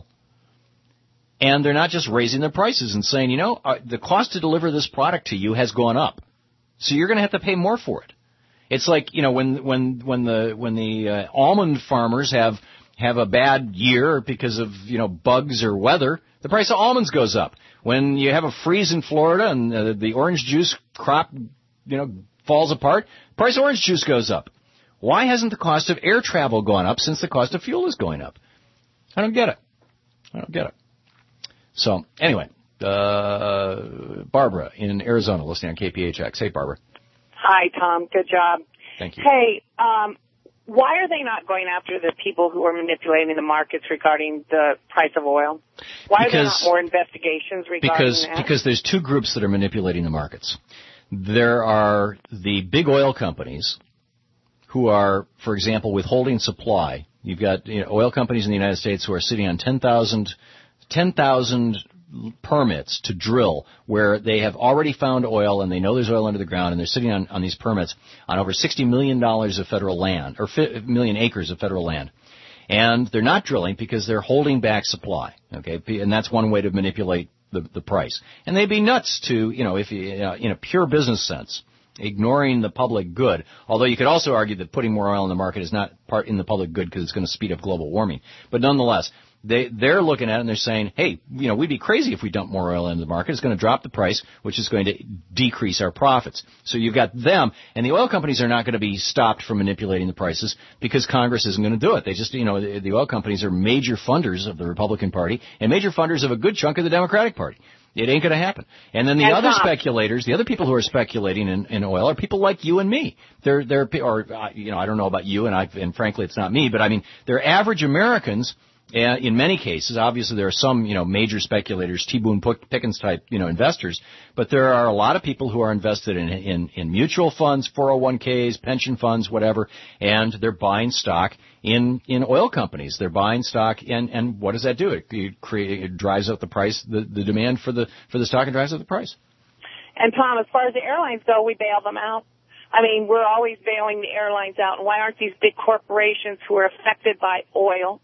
And they're not just raising their prices and saying, you know, uh, the cost to deliver this product to you has gone up, so you're going to have to pay more for it. It's like, you know, when when when the when the uh, almond farmers have have a bad year because of, you know, bugs or weather, the price of almonds goes up. When you have a freeze in Florida and uh, the orange juice crop, you know, falls apart, price of orange juice goes up. Why hasn't the cost of air travel gone up since the cost of fuel is going up? I don't get it. I don't get it. So, anyway, uh, Barbara in Arizona listening on K P H X. Hey, Barbara. Hi, Tom. Good job. Thank you. Hey, um, why are they not going after the people who are manipulating the markets regarding the price of oil? Why because, are there not more investigations regarding because, that? Because there's two groups that are manipulating the markets. There are the big oil companies who are, for example, withholding supply. You've got, you know, oil companies in the United States who are sitting on ten thousand permits to drill where they have already found oil and they know there's oil under the ground, and they're sitting on, on these permits on over sixty million dollars of federal land, or fi- million acres of federal land. And they're not drilling because they're holding back supply. Okay, and that's one way to manipulate the, the price. And they'd be nuts to, you know, if you, uh, in a pure business sense, ignoring the public good. Although you could also argue that putting more oil in the market is not part in the public good because it's going to speed up global warming. But nonetheless, they, they're looking at it and they're saying, hey, you know, we'd be crazy if we dump more oil into the market. It's going to drop the price, which is going to decrease our profits. So you've got them, and the oil companies are not going to be stopped from manipulating the prices because Congress isn't going to do it. They just, you know, the, the oil companies are major funders of the Republican Party and major funders of a good chunk of the Democratic Party. It ain't going to happen. And then the and other Tom. speculators, the other people who are speculating in, in oil are people like you and me. They're, they're, or, uh, you know, I don't know about you, and I, and frankly, it's not me, but I mean, they're average Americans. Uh, in many cases, obviously there are some, you know, major speculators, T. Boone Pickens type, you know, investors, but there are a lot of people who are invested in, in, in mutual funds, four oh one k's, pension funds, whatever, and they're buying stock in, in oil companies. They're buying stock, and, and what does that do? It, it, create, it drives up the price, the, the demand for the, for the stock, and drives up the price. And Tom, as far as the airlines go, we bail them out. I mean, we're always bailing the airlines out, and why aren't these big corporations who are affected by oil,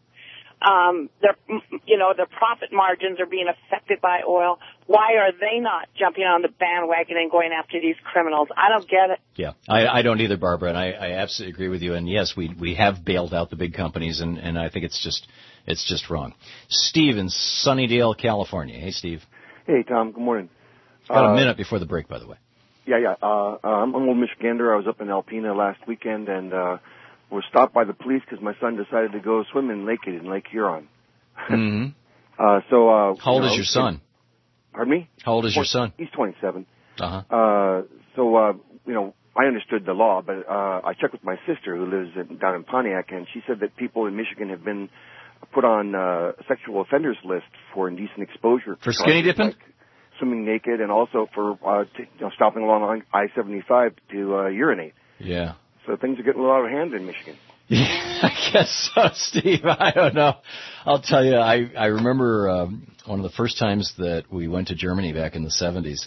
Um, their, you know, their profit margins are being affected by oil. Why are they not jumping on the bandwagon and going after these criminals? I don't get it. Yeah, I, I don't either, Barbara, and I, I absolutely agree with you. And yes, we we have bailed out the big companies, and, and I think it's just it's just wrong. Steve in Sunnydale, California. Hey, Steve. Hey, Tom. Good morning. Got uh, a minute before the break, by the way. Yeah, yeah. Uh, uh, I'm an old Michigander. I was up in Alpena last weekend, and uh, was stopped by the police because my son decided to go swimming naked in Lake Huron. Mm-hmm. uh, so, uh, How old you is know, your son? Pardon me? How old is your son? He's twenty-seven. Uh-huh. Uh, so, uh, you know, I understood the law, but uh, I checked with my sister who lives in, down in Pontiac, and she said that people in Michigan have been put on uh, sexual offenders list for indecent exposure. For skinny dipping? Like swimming naked, and also for uh, t- you know, stopping along I seventy-five to uh, urinate. Yeah. So things are getting a lot out of hand in Michigan. Yeah, I guess so, Steve. I don't know. I'll tell you, I, I remember um, one of the first times that we went to Germany back in the seventies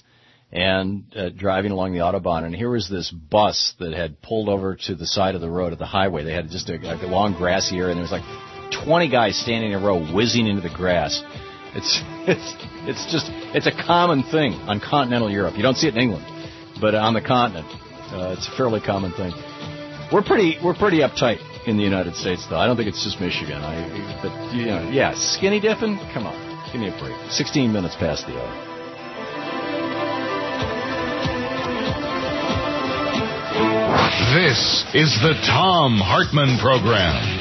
and uh, driving along the Autobahn, and here was this bus that had pulled over to the side of the road at the highway. They had just a, a long grassy area, and there was like twenty guys standing in a row whizzing into the grass. It's it's it's just it's a common thing on continental Europe. You don't see it in England, but on the continent, uh, it's a fairly common thing. We're pretty we're pretty uptight in the United States, though. I don't think it's just Michigan. I, but you know, yeah, skinny dipping. Come on, give me a break. Sixteen minutes past the hour. This is the Thom Hartmann Program.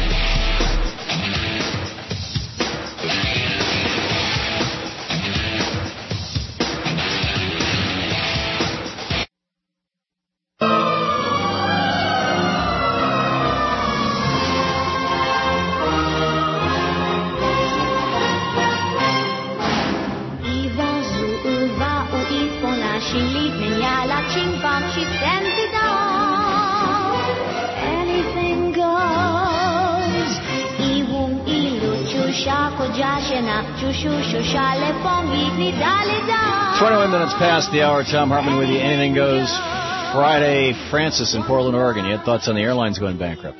twenty-one minutes past the hour. Thom Hartmann with you. Anything Goes Friday. Francis in Portland, Oregon. You had thoughts on the airlines going bankrupt?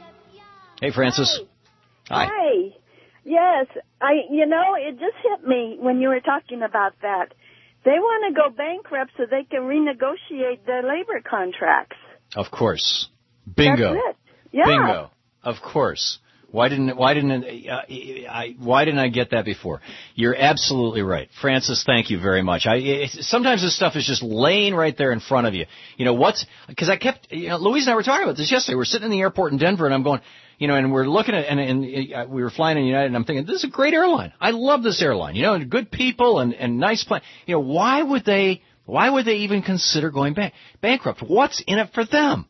Hey, Francis. Hi. Hi. Yes. I. You know, it just hit me when you were talking about that. They want to go bankrupt so they can renegotiate their labor contracts. Of course. Bingo. That's it. Yeah. Bingo. Of course. Why didn't why didn't uh, I why didn't I get that before? You're absolutely right, Francis. Thank you very much. I it, sometimes this stuff is just laying right there in front of you. You know what's because I kept you know Louise and I were talking about this yesterday. We're sitting in the airport in Denver, and I'm going, you know, and we're looking at and, and uh, we were flying in United, and I'm thinking this is a great airline. I love this airline. You know, and good people and and nice plan. You know, why would they why would they even consider going bank, bankrupt? What's in it for them?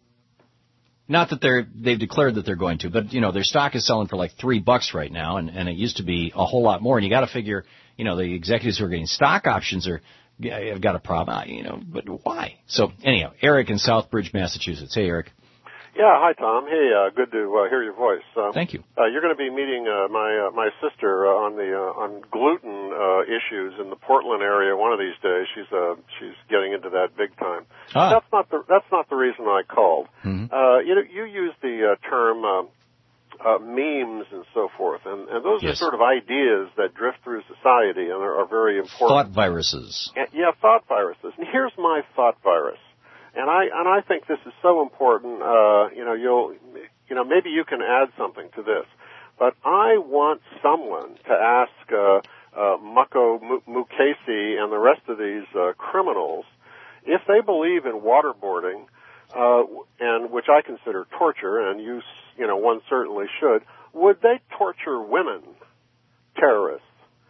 Not that they're, they've declared that they're going to, but, you know, their stock is selling for like three bucks right now, and, and it used to be a whole lot more. And you got to figure, you know, the executives who are getting stock options are, have got a problem, you know, but why? So, anyhow, Eric in Southbridge, Massachusetts. Hey, Eric. Yeah, hi, Tom. Hey, uh, good to uh, hear your voice. Uh, Thank you. Uh, you're going to be meeting uh, my uh, my sister uh, on the uh, on gluten uh, issues in the Portland area one of these days. She's uh, she's getting into that big time. Ah. That's not the that's not the reason I called. Mm-hmm. Uh, you know, you used the uh, term uh, uh, memes and so forth. And, and those Yes. are sort of ideas that drift through society and are, are very important. Thought viruses. And, yeah, thought viruses. And here's my thought virus. And I and I think this is so important. Uh, you know, you'll you know maybe you can add something to this. But I want someone to ask uh, uh, Mako Mukasey and the rest of these uh, criminals if they believe in waterboarding, uh, and which I consider torture, and you you know one certainly should. Would they torture women, terrorists?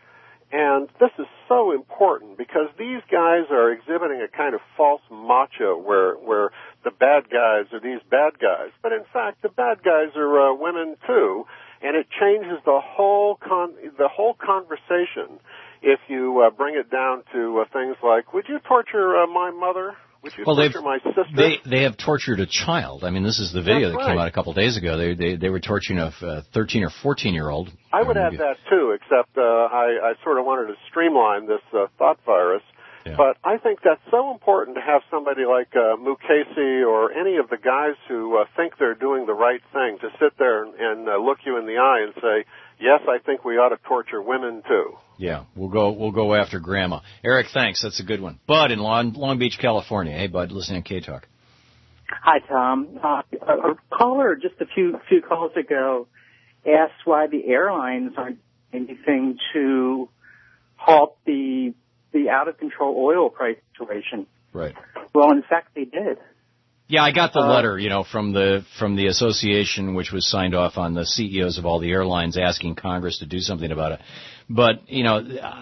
And this is so important because these guys are exhibiting a kind of false macho where where the bad guys are these bad guys, but in fact the bad guys are uh, women too, and it changes the whole con the whole conversation if you uh, bring it down to uh, things like, would you torture uh, my mother? Would you Well, torture they've, my sister? they they have tortured a child. I mean, this is the video That's that came right. out a couple days ago. They they they were torturing a uh, thirteen or fourteen year old. I would add that too, except uh, I, I sort of wanted to streamline this uh, thought virus. Yeah. But I think that's so important to have somebody like uh, Mukasey or any of the guys who uh, think they're doing the right thing to sit there and, and uh, look you in the eye and say, yes, I think we ought to torture women too. Yeah, we'll go we'll go after Grandma. Eric, thanks. That's a good one. Bud in Long, Long Beach, California. Hey, Bud, listening to K-Talk. Hi, Tom. Uh, a, a caller just a few few calls ago asked why the airlines aren't doing anything to halt the the out of control oil price situation. Right. Well, in fact, they did. Yeah, I got the Uh, letter, you know, from the from the association, which was signed off on the C E Os of all the airlines asking Congress to do something about it. But you know,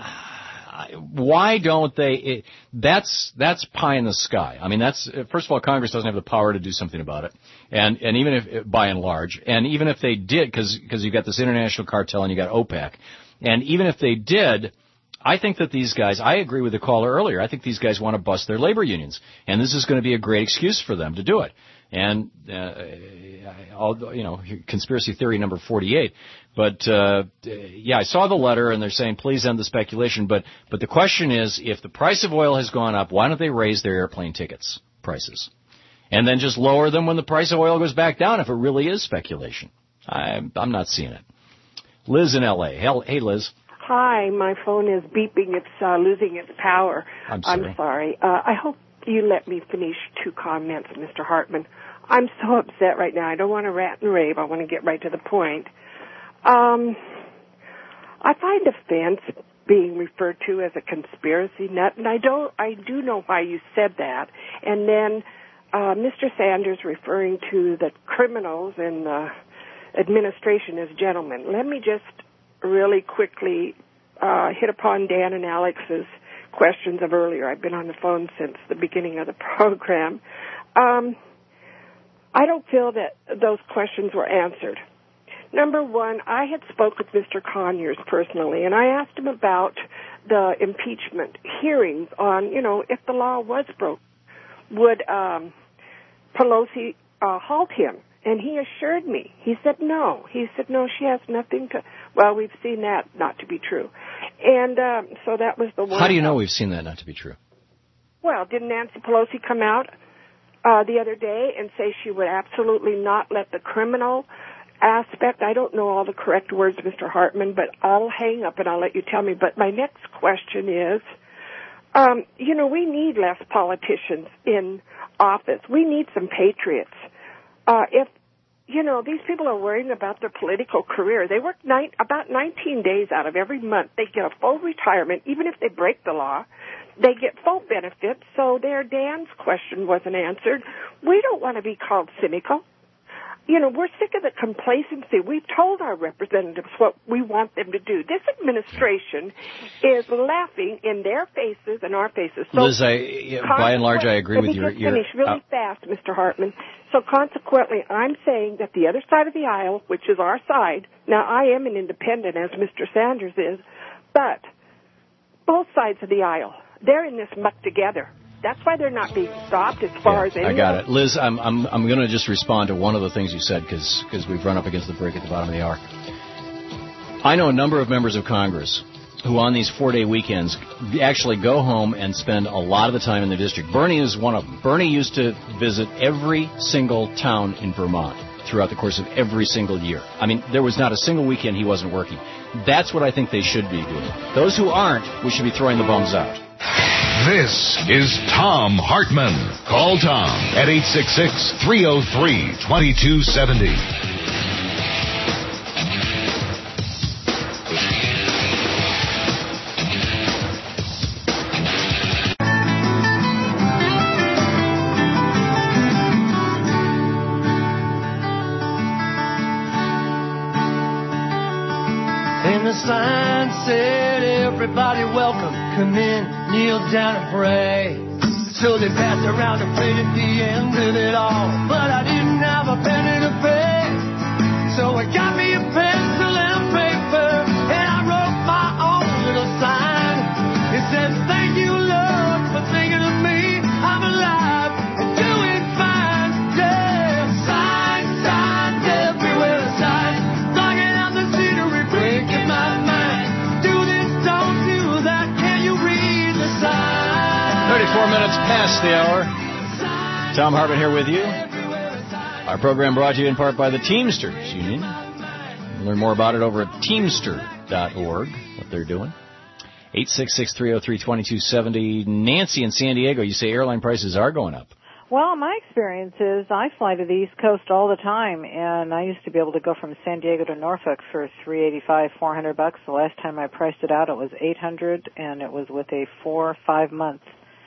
uh, why don't they? It, that's that's pie in the sky. I mean, that's first of all, Congress doesn't have the power to do something about it, and and even if by and large, and even if they did, because because you've got this international cartel and you got OPEC, and even if they did. I think that these guys, I agree with the caller earlier, I think these guys want to bust their labor unions. And this is going to be a great excuse for them to do it. And, uh, I'll, you know, conspiracy theory number forty-eight. But, uh, yeah, I saw the letter and they're saying please end the speculation. But, but the question is, if the price of oil has gone up, why don't they raise their airplane tickets prices? And then just lower them when the price of oil goes back down if it really is speculation. I, I'm not seeing it. Liz in L A. Hey, Liz. Hi, my phone is beeping. It's uh, losing its power. I'm sorry. I'm sorry. Uh, I hope you let me finish two comments, Mister Hartman. I'm so upset right now. I don't want to rant and rave. I want to get right to the point. Um, I find offense being referred to as a conspiracy nut, and I don't. I do know why you said that. And then uh, Mister Sanders referring to the criminals in the administration as gentlemen. Let me just really quickly uh, hit upon Dan and Alex's questions of earlier. I've been on the phone since the beginning of the program. Um, I don't feel that those questions were answered. Number one, I had spoke with Mister Conyers personally, and I asked him about the impeachment hearings on, you know, if the law was broke, would um, Pelosi uh, halt him? And he assured me. He said no. He said no, she has nothing to... Well, we've seen that not to be true. And um, so that was the one... How do you know we've seen that not to be true? Well, didn't Nancy Pelosi come out uh, the other day and say she would absolutely not let the criminal aspect... I don't know all the correct words, Mister Hartman, but I'll hang up and I'll let you tell me. But my next question is, um, you know, we need less politicians in office. We need some patriots. Uh, if, you know, these people are worrying about their political career. They work nine, about nineteen days out of every month. They get a full retirement, even if they break the law. They get full benefits, so their Dan's question wasn't answered. We don't want to be called cynical. You know, we're sick of the complacency. We've told our representatives what we want them to do. This administration is laughing in their faces and our faces. So Liz, I, by and large, I agree with you. Let me just finish really uh, fast, Mister Hartman. So consequently, I'm saying that the other side of the aisle, which is our side, now I am an independent, as Mister Sanders is, but both sides of the aisle, they're in this muck together. That's why they're not being stopped as far yeah, as any I got it. Liz, I'm I'm I'm going to just respond to one of the things you said because because we've run up against the break at the bottom of the hour. I know a number of members of Congress who on these four-day weekends actually go home and spend a lot of the time in the district. Bernie is one of them. Bernie used to visit every single town in Vermont. throughout the course of every single year. I mean, there was not a single weekend he wasn't working. That's what I think they should be doing. Those who aren't, we should be throwing the bums out. This is Thom Hartmann. Call Tom at eight six six, three oh three, two two seven oh. The sign said, everybody welcome, come in, kneel down and pray. So they passed around a plate at the end of it all, but I didn't have a penny to pay. So I got me a pencil and paper, and I wrote my own little sign. It says, thank you, Lord, for thinking of me. I'm alive and doing fine. Yeah, signs, signs everywhere, signs, blocking out the scenery, breaking my mind. Do this, don't do that. Can you read the sign? thirty-four minutes past the hour. Thom Hartmann here with you. Our program brought to you in part by the Teamsters Union. Learn more about it over at teamster dot org, what they're doing. eight six six, three oh three, two two seven oh. Nancy in San Diego, you say airline prices are going up. Well, my experience is I fly to the East Coast all the time, and I used to be able to go from San Diego to Norfolk for three eighty-five, four hundred bucks. The last time I priced it out, it was eight hundred, and it was with a four or five month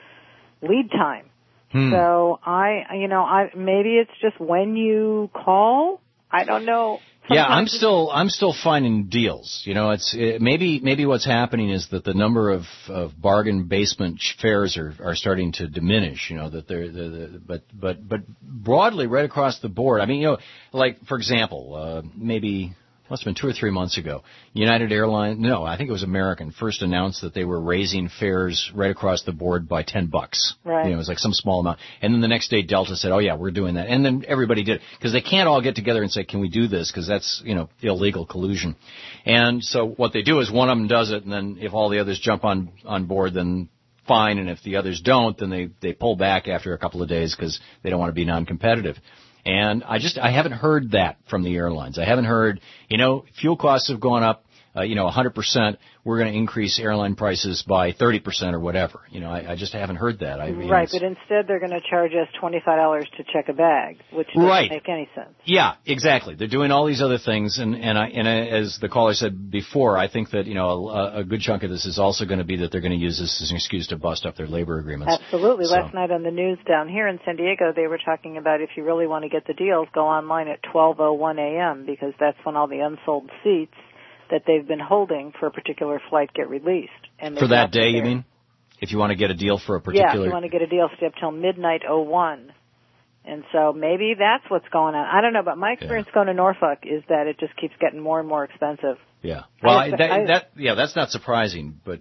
lead time. Hmm. So I, you know, I maybe it's just when you call. I don't know. Sometimes yeah, I'm still I'm still finding deals. You know, it's it, maybe maybe what's happening is that the number of, of bargain basement fares are, are starting to diminish. You know that they're, they're, they're but but but broadly right across the board. I mean, you know, like for example, uh, maybe. Must have been two or three months ago. United Airlines, no, I think it was American, first announced that they were raising fares right across the board by ten bucks. Right. You know, it was like some small amount. And then the next day Delta said, oh yeah, we're doing that. And then everybody did it. Because they can't all get together and say, can we do this? Because that's, you know, illegal collusion. And so what they do is one of them does it, and then if all the others jump on, on board, then fine. And if the others don't, then they, they pull back after a couple of days because they don't want to be non-competitive. And I just, I haven't heard that from the airlines. I haven't heard, you know, fuel costs have gone up, uh, you know, one hundred percent. We're going to increase airline prices by thirty percent or whatever. You know, I, I just haven't heard that. I, right, but instead they're going to charge us twenty-five dollars to check a bag, which doesn't right. make any sense. Yeah, exactly. They're doing all these other things, and and, I, and I, as the caller said before, I think that, you know, a, a good chunk of this is also going to be that they're going to use this as an excuse to bust up their labor agreements. Absolutely. So. Last night on the news down here in San Diego, they were talking about if you really want to get the deals, go online at twelve oh one a.m. because that's when all the unsold seats that they've been holding for a particular flight get released. And for that day, you mean? If you want to get a deal for a particular... Yeah, if you want to get a deal, stay up till midnight oh one. And so maybe that's what's going on. I don't know, but my experience yeah. going to Norfolk is that it just keeps getting more and more expensive. Yeah. Well, I, that, I, that, yeah, that's not surprising, but...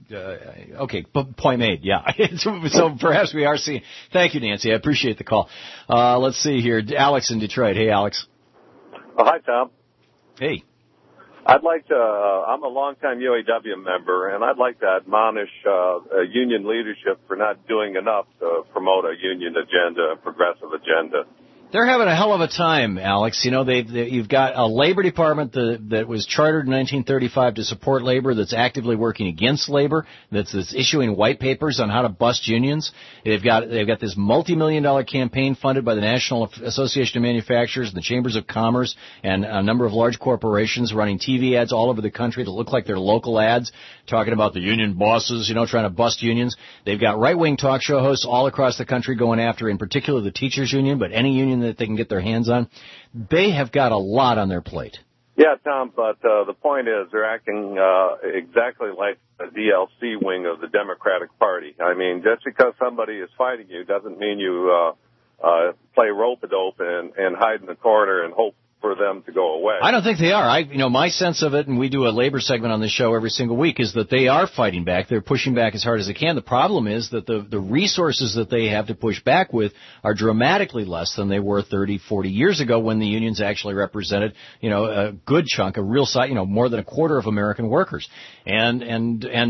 Uh, okay, point made, yeah. So perhaps we are seeing... Thank you, Nancy. I appreciate the call. Uh, let's see here. Alex in Detroit. Hey, Alex. Oh, hi, Tom. Hey. I'd like to, uh, I'm a longtime U A W member, and I'd like to admonish uh, union leadership for not doing enough to promote a union agenda, a progressive agenda. They're having a hell of a time, Alex. You know, they, they you've got a labor department that, that was chartered in nineteen thirty-five to support labor, that's actively working against labor, that's, that's issuing white papers on how to bust unions. They've got they've got this multi-million dollar campaign funded by the National Association of Manufacturers and the Chambers of Commerce and a number of large corporations running T V ads all over the country that look like they're local ads, talking about the union bosses, you know, trying to bust unions. They've got right-wing talk show hosts all across the country going after, in particular, the teachers union, but any union that they can get their hands on. They have got a lot on their plate. Yeah, Tom, but uh, the point is they're acting uh, exactly like the D L C wing of the Democratic Party. I mean, just because somebody is fighting you doesn't mean you uh, uh, play rope-a-dope and, and hide in the corner and hope for them to go away. I don't think they are. I, you know, my sense of it, and we do a labor segment on this show every single week, is that they are fighting back. They're pushing back as hard as they can. The problem is that the, the resources that they have to push back with are dramatically less than they were thirty, forty years ago when the unions actually represented, you know, a good chunk, a real size, you know, more than a quarter of American workers. And, and, and,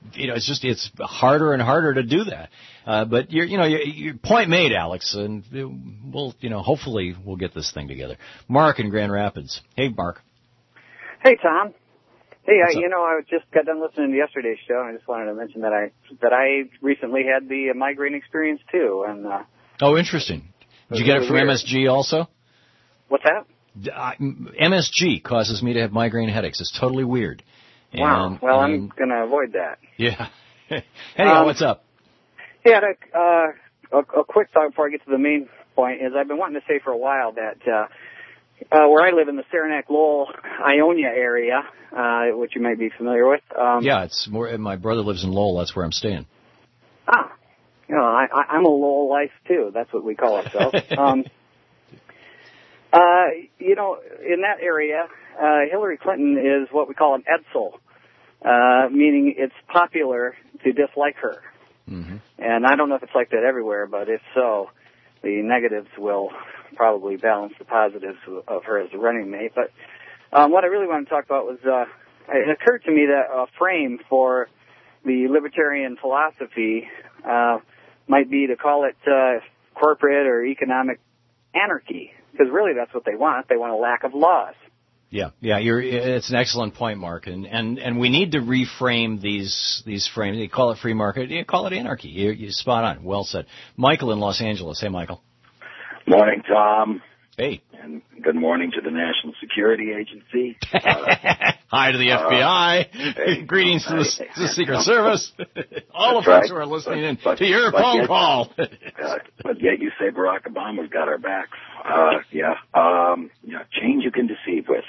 you know, it's just it's harder and harder to do that. Uh, but you're, you know, your, your point made, Alex, and we'll, you know, hopefully we'll get this thing together. Mark in Grand Rapids. Hey, Mark. Hey, Tom. Hey, I, What's up? you know, I just got done listening to yesterday's show, and I just wanted to mention that I that I recently had the uh, migraine experience too. And uh, oh, interesting. Did you get it from weird. M S G also? What's that? Uh, M S G causes me to have migraine headaches. It's totally weird. Wow. And, well, and, I'm going to avoid that. Yeah. Anyhow, Um, what's up? Yeah, uh, a, a quick thought before I get to the main point is I've been wanting to say for a while that uh, uh, where I live in the Saranac, Lowell, Ionia area, uh, which you might be familiar with. Um, Yeah, it's more. My brother lives in Lowell. That's where I'm staying. Ah, you know, I, I, I'm a Lowell life too. That's what we call ourselves. um, uh, you know, in that area, uh, Hillary Clinton is what we call an Edsel, uh, meaning it's popular to dislike her. Mm-hmm. And I don't know if it's like that everywhere, but if so, the negatives will probably balance the positives of her as a running mate. But um, what I really want to talk about was, uh, it occurred to me that a frame for the libertarian philosophy uh, might be to call it uh, corporate or economic anarchy, because really that's what they want. They want a lack of laws. Yeah, yeah, you're, it's an excellent point, Mark, and, and, and we need to reframe these these frames. You call it free market, you call it anarchy. You're, you're spot on. Well said. Michael in Los Angeles. Hey, Michael. Morning, Tom. Hey. And good morning to the National Security Agency. Uh, Hi to the F B I. Uh, hey, Greetings to the, hey, to the Secret no, Service. All That's the folks right. who are listening but, in but, to your but phone yet, call. uh, but yet you say Barack Obama's got our backs. Uh, yeah. Um, yeah. Change you can deceive with.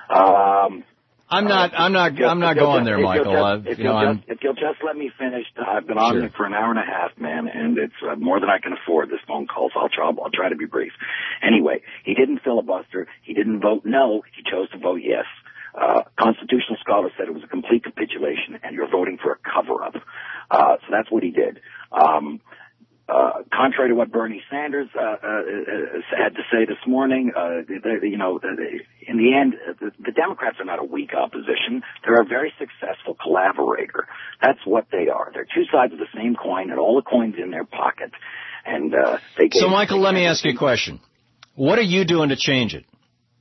Um, I'm not. I'm not. Just- I'm not if you'll going just- there, if Michael. you'll Uh, just- If you know, you'll I'm. just- if you'll just let me finish, I've been on Sure. it for an hour and a half, man, and it's uh, more than I can afford. This phone call, so I'll try. I'll try to be brief. Anyway, he didn't filibuster. He didn't vote no. He chose to vote yes. Uh, constitutional scholars said it was a complete capitulation, and you're voting for a cover-up. Uh, so that's what he did. Um, Uh, contrary to what Bernie Sanders uh, uh, had to say this morning, uh, they, you know, in the end, the, the Democrats are not a weak opposition. They're a very successful collaborator. That's what they are. They're two sides of the same coin, and all the coins in their pocket. And uh, they gave, So, Michael, let me ask you a question. What are you doing to change it?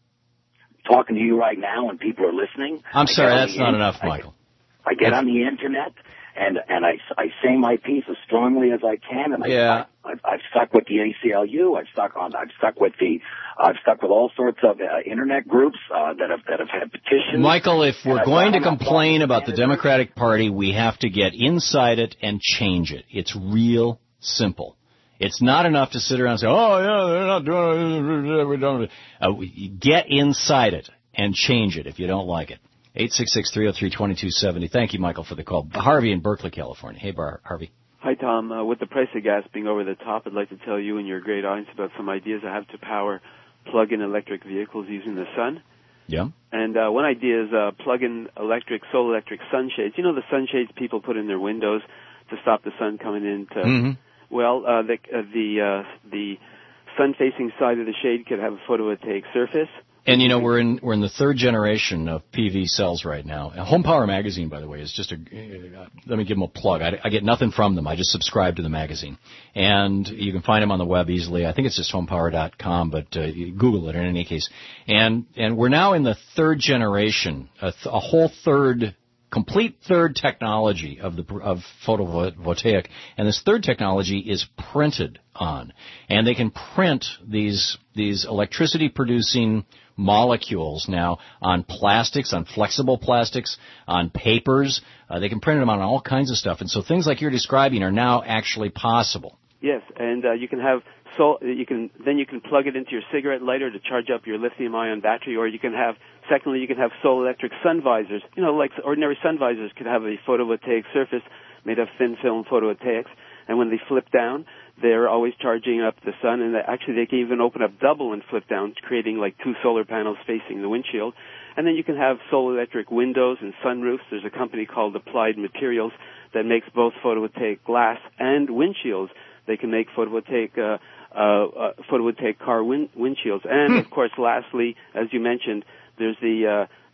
Talking to you right now, and people are listening. I'm I sorry, get on that's the not in- enough, I- Michael. I get on the internet. And and I, I say my piece as strongly as I can, and I, Yeah. I, I've, I've stuck with the A C L U. I've stuck on. I've stuck with the. I've stuck with all sorts of uh, internet groups uh, that have that have had petitions. Michael, if And we're I've going to gone on complain about the Democratic Party, we have to get inside it and change it. It's real simple. It's not enough to sit around and say, "Oh yeah, they're not doing it. We don't." Uh, we- get inside it and change it if you don't like it. eight six six, three oh three, two two seven oh. Thank you, Michael, for the call. Harvey in Berkeley, California. Hey, Bar- Harvey. Hi, Tom. Uh, with the price of gas being over the top, I'd like to tell you and your great audience about some ideas I have to power plug-in electric vehicles using the sun. Yeah. And uh, one idea is uh, plug-in electric, solar electric sunshades. You know the sunshades people put in their windows to stop the sun coming in to... Mm-hmm. Well, uh, the uh, the uh, the sun-facing side of the shade could have a photovoltaic surface. And, you know, we're in we're in the third generation of P V cells right now. Home Power Magazine, by the way, is just a uh, – let me give them a plug. I, I get nothing from them. I just subscribe to the magazine. And you can find them on the web easily. I think it's just home power dot com, but uh, you Google it in any case. And and we're now in the third generation, a, th- a whole third – complete third technology of the of photovoltaic, and this third technology is printed on, and they can print these these electricity producing molecules now on plastics, on flexible plastics, on papers. Uh, they can print them on all kinds of stuff, and so things like you're describing are now actually possible. Yes, and uh, you can have so you can then you can plug it into your cigarette lighter to charge up your lithium-ion battery, or you can have secondly you can have solar electric sun visors. You know, like ordinary sun visors could have a photovoltaic surface made of thin film photovoltaics, and when they flip down, they're always charging up the sun, and they, actually they can even open up double and flip down, creating like two solar panels facing the windshield. And then you can have solar electric windows and sunroofs. There's a company called Applied Materials that makes both photovoltaic glass and windshields. They can make photovoltaic uh, uh, uh, photovoltaic car win- windshields. And, of course, lastly, as you mentioned, there's the uh,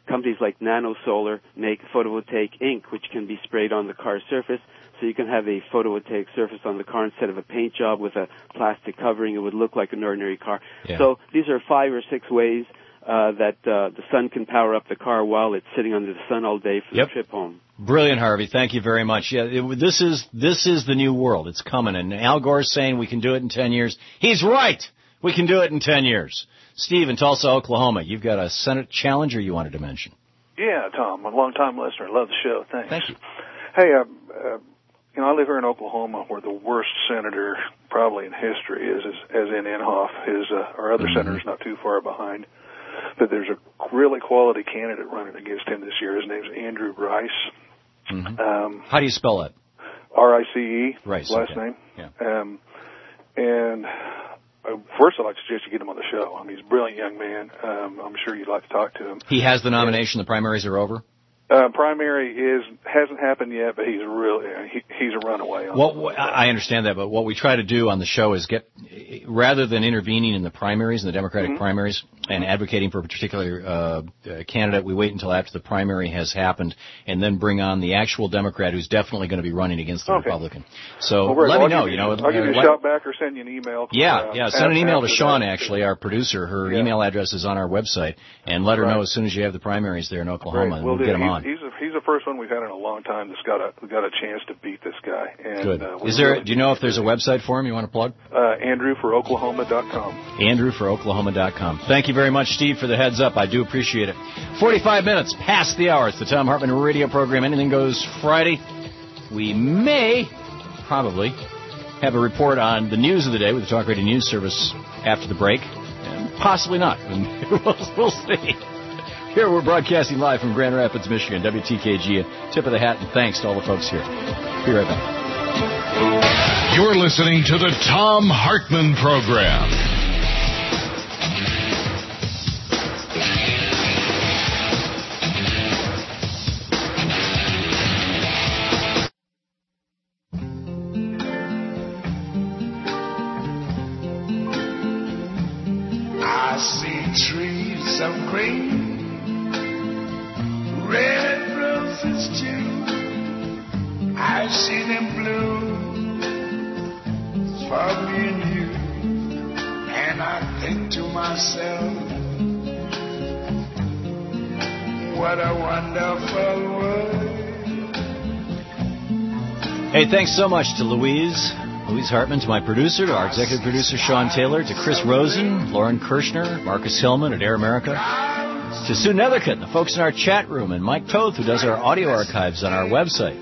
companies like Nano Solar make photovoltaic ink, which can be sprayed on the car surface. So you can have a photovoltaic surface on the car instead of a paint job with a plastic covering. It would look like an ordinary car. Yeah. So these are five or six ways uh, that uh, the sun can power up the car while it's sitting under the sun all day for Yep. the trip home. Brilliant, Harvey. Thank you very much. Yeah, it, this is this is the new world. It's coming, and Al Gore's saying we can do it in ten years. He's right. We can do it in ten years. Steve in Tulsa, Oklahoma, you've got a Senate challenger you wanted to mention. Yeah, Tom, I'm a long-time listener. Love the show. Thanks. Thank you. Hey, uh, uh, you know, I live here in Oklahoma, where the worst senator probably in history is, is as in Inhofe. His uh, our other mm-hmm. senator's not too far behind, but there's a really quality candidate running against him this year. His name's Andrew Rice. Mm-hmm. Um, How do you spell that? R I C E. Rice. Last Okay. name. Yeah. Um, and uh, first, I'd like to suggest you get him on the show. I mean, he's a brilliant young man. Um, I'm sure you'd like to talk to him. He has the nomination. The primaries are over. Uh, primary is hasn't happened yet, but he's really he, he's a runaway. On Well, I understand that, but what we try to do on the show is get, rather than intervening in the primaries, in the Democratic Mm-hmm. primaries, and advocating for a particular uh, uh, candidate, we wait until after the primary has happened, and then bring on the actual Democrat who's definitely going to be running against the Okay. Republican. So Well, Rick, let me I'll know. give You know, I'll give you a what- shout back or send you an email. Yeah, uh, yeah. Send an email to after Sean, that. actually, our producer. Her Yeah. email address is on our website, and let her Right. know as soon as you have the primaries there in Oklahoma, Great. and We'll we'll do. get him he's, on. He's, a, he's the first one we've had in a long time that's got a got a chance to beat this guy. And, Good. Uh, we Is there? really- Do you know if there's a website for him you want to plug? Uh, Andrew for Oklahoma dot com. Andrew for Oklahoma dot com. Thank you very much, Steve, for the heads up. I do appreciate it. forty-five minutes past the hour. It's the Tom Hartman radio program. Anything Goes Friday. We may, probably, have a report on the news of the day with the Talk Radio News Service after the break. And possibly not. we'll, we'll see. Here we're broadcasting live from Grand Rapids, Michigan, W T K G. A tip of the hat and thanks to all the folks here. Be right back. You're listening to the Tom Hartman Program. I see trees of green, red roses too. I see them bloom for me and you, and I think to myself, what a wonderful world. Hey, thanks so much to Louise, Louise Hartman, to my producer, to our executive producer, Sean Taylor, to Chris Rosen, Lauren Kirshner, Marcus Hillman at Air America, to Sue Nethercutt, the folks in our chat room, and Mike Toth, who does our audio archives on our website,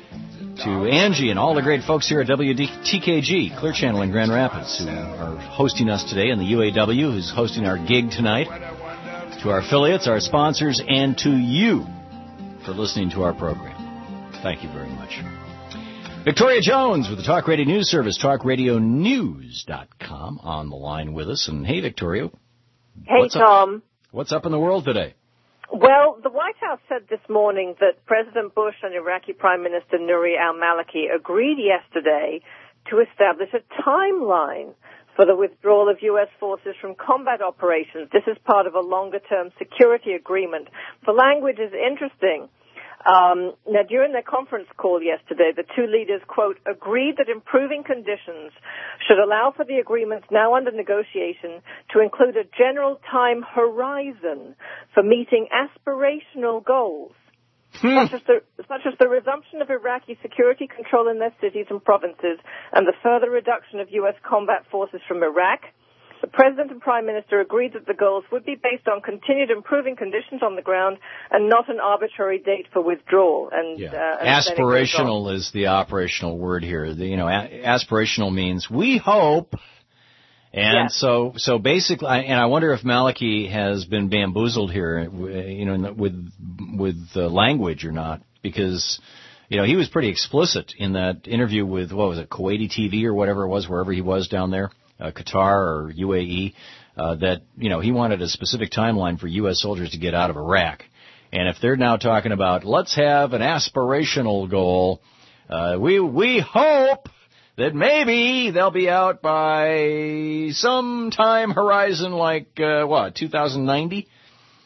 to Angie and all the great folks here at W T K G, Clear Channel in Grand Rapids, who are hosting us today, and the U A W, who's hosting our gig tonight, to our affiliates, our sponsors, and to you for listening to our program. Thank you very much. Victoria Jones with the Talk Radio News Service, talk radio news dot com, on the line with us. And hey, Victoria. Hey, what's Tom. Up? What's up in the world today? Well, the White House said this morning that President Bush and Iraqi Prime Minister Nouri al-Maliki agreed yesterday to establish a timeline for the withdrawal of U S forces from combat operations. This is part of a longer-term security agreement. The language is interesting. Um, now, during their conference call yesterday, the two leaders, quote, agreed that improving conditions should allow for the agreements now under negotiation to include a general time horizon for meeting aspirational goals, such as the, such as the resumption of Iraqi security control in their cities and provinces and the further reduction of U S combat forces from Iraq. The President and Prime Minister agreed that the goals would be based on continued improving conditions on the ground and not an arbitrary date for withdrawal. And, Yeah. uh, and Aspirational is the operational word here. The, you know, a- aspirational means we hope. And Yeah. so, so basically, and I wonder if Maliki has been bamboozled here, you know, with with the language or not, because, you know, he was pretty explicit in that interview with, what was it, Kuwaiti T V or whatever it was, wherever he was down there. Uh, Qatar or U A E, uh, that, you know, he wanted a specific timeline for U S soldiers to get out of Iraq. And if they're now talking about, let's have an aspirational goal, uh, we, we hope that maybe they'll be out by some time horizon like, uh, what, two thousand ninety?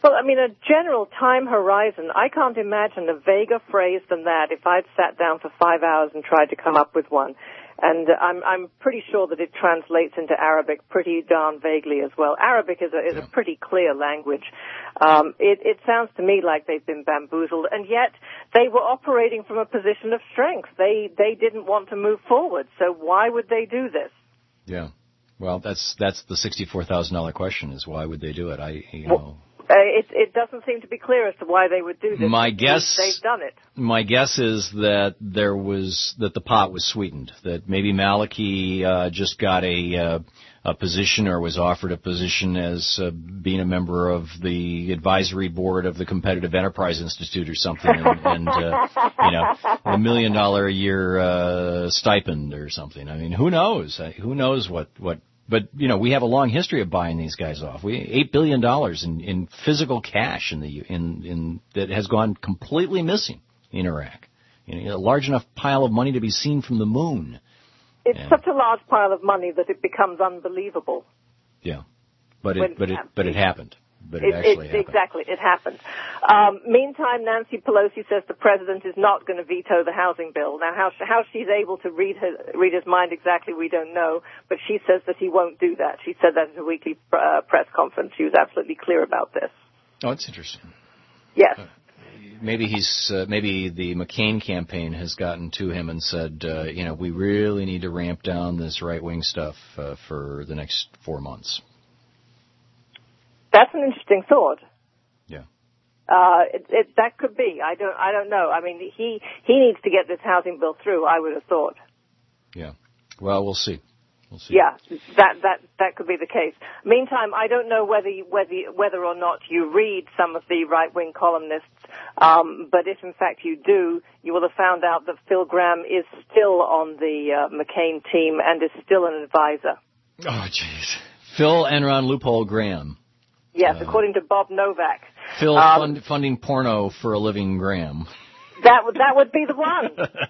Well, I mean, a general time horizon, I can't imagine a vaguer phrase than that if I'd sat down for five hours and tried to come up with one. And uh, I'm, I'm pretty sure that it translates into Arabic pretty darn vaguely as well. Arabic is a, is a pretty clear language. Um, it, it sounds to me like they've been bamboozled, and yet they were operating from a position of strength. They, they didn't want to move forward, so why would they do this? Yeah. Well, that's that's the sixty-four thousand dollars question, is why would they do it? I, you know... Well, Uh, it, it doesn't seem to be clear as to why they would do this. My guess, they've done it. My guess is that there was that the pot was sweetened. That maybe Maliki uh, just got a uh, a position or was offered a position as uh, being a member of the advisory board of the Competitive Enterprise Institute or something, and, and uh, you know, a million dollar a year uh, stipend or something. I mean, who knows? Who knows what what. But, you know, we have a long history of buying these guys off. We eight billion dollars in, in physical cash in the in in that has gone completely missing in Iraq. You know, a large enough pile of money to be seen from the moon. It's and, such a large pile of money that it becomes unbelievable. Yeah, but it but it but it happened. But it, it actually it, happened. Exactly, it happened. Um, meantime, Nancy Pelosi says the president is not going to veto the housing bill. Now, how how she's able to read his read his mind exactly, we don't know. But she says that he won't do that. She said that at a weekly uh, press conference. She was absolutely clear about this. Oh, it's interesting. Yes. Uh, maybe he's uh, maybe the McCain campaign has gotten to him and said, uh, you know, we really need to ramp down this right wing stuff uh, for the next four months. That's an interesting thought. Yeah. Uh, it, it, that could be. I don't. I don't know. I mean, he he needs to get this housing bill through. I would have thought. Yeah. Well, we'll see. We'll see. Yeah, that that that could be the case. Meantime, I don't know whether you, whether whether or not you read some of the right wing columnists. Um, but if in fact you do, you will have found out that Phil Gramm is still on the uh, McCain team and is still an advisor. Oh, jeez. Phil Enron Loophole Graham. Yes, uh, according to Bob Novak. Phil um, fund, funding porno for a living Graham. That would that would be the one.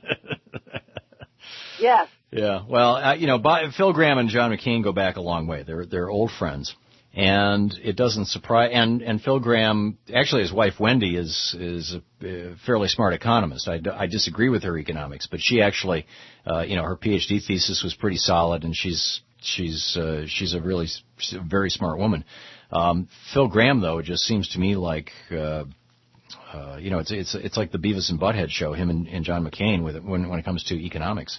Yes. Yeah. Well, uh, you know, Bob, Phil Gramm and John McCain go back a long way. They're they're old friends, and it doesn't surprise. And and Phil Gramm, actually, his wife Wendy is is a fairly smart economist. I, I disagree with her economics, but she actually, uh, you know, her PhD thesis was pretty solid, and she's she's uh, she's a really she's a very smart woman. Um, Phil Gramm, though, it just seems to me like, uh, uh, you know, it's it's it's like the Beavis and Butthead show, him and, and John McCain, with it, when when it comes to economics.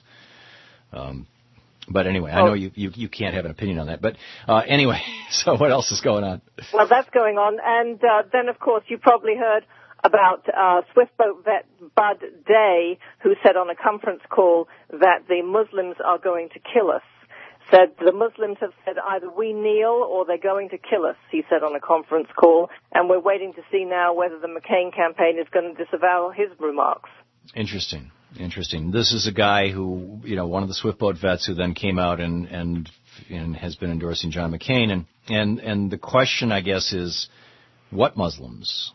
Um, but anyway, I know you, you you can't have an opinion on that. But uh, anyway, so what else is going on? Well, that's going on, and uh, then of course you probably heard about uh, Swiftboat vet Bud Day, who said on a conference call that the Muslims are going to kill us. Said the Muslims have said either we kneel or they're going to kill us, he said on a conference call, and we're waiting to see now whether the McCain campaign is going to disavow his remarks. Interesting, interesting. This is a guy who, you know, one of the Swiftboat vets who then came out and and, and has been endorsing John McCain, and, and, and the question, I guess, is what Muslims?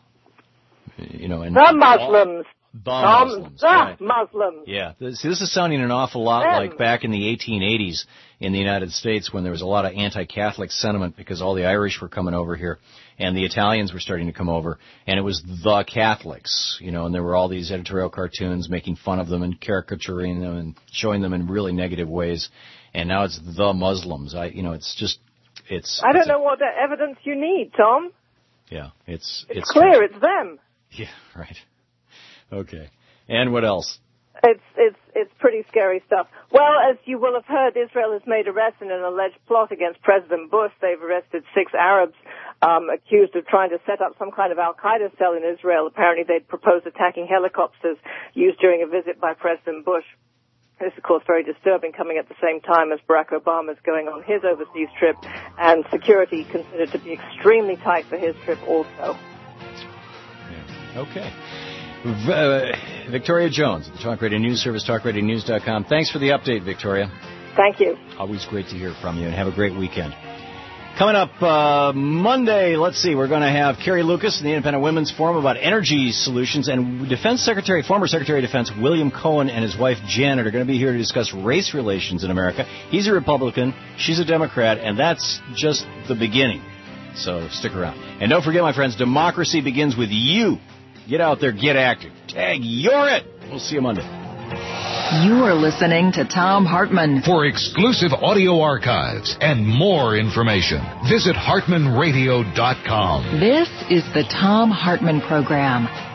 You know, and the Muslims. The Muslims, the right. Muslims. Yeah, this, this is sounding an awful lot Them. like back in the eighteen eighties in the United States when there was a lot of anti-Catholic sentiment because all the Irish were coming over here and the Italians were starting to come over, and it was the Catholics, you know, and there were all these editorial cartoons making fun of them and caricaturing them and showing them in really negative ways, and now it's the Muslims. I, you know, it's just, it's... I don't it's know a, what evidence you need, Tom. Yeah, it's... It's, it's clear, true. it's them. Yeah, right. Okay. And what else? It's it's it's pretty scary stuff. Well, as you will have heard, Israel has made arrests in an alleged plot against President Bush. They've arrested six Arabs um, accused of trying to set up some kind of Al-Qaeda cell in Israel. Apparently, they'd proposed attacking helicopters used during a visit by President Bush. This, of course, very disturbing, coming at the same time as Barack Obama is going on his overseas trip, and security considered to be extremely tight for his trip also. Yeah. Okay. Uh, Victoria Jones at the Talk Radio News Service, talk radio news dot com. Thanks for the update, Victoria. Thank you. Always great to hear from you, and have a great weekend. Coming up uh, Monday, let's see, we're going to have Carrie Lucas in the Independent Women's Forum about energy solutions, and Defense Secretary, former Secretary of Defense William Cohen and his wife Janet are going to be here to discuss race relations in America. He's a Republican, she's a Democrat, and that's just the beginning. So stick around. And don't forget, my friends, democracy begins with you. Get out there, get active. Tag, you're it. We'll see you Monday. You are listening to Thom Hartmann. For exclusive audio archives and more information, visit Hartman Radio dot com. This is the Thom Hartmann Program.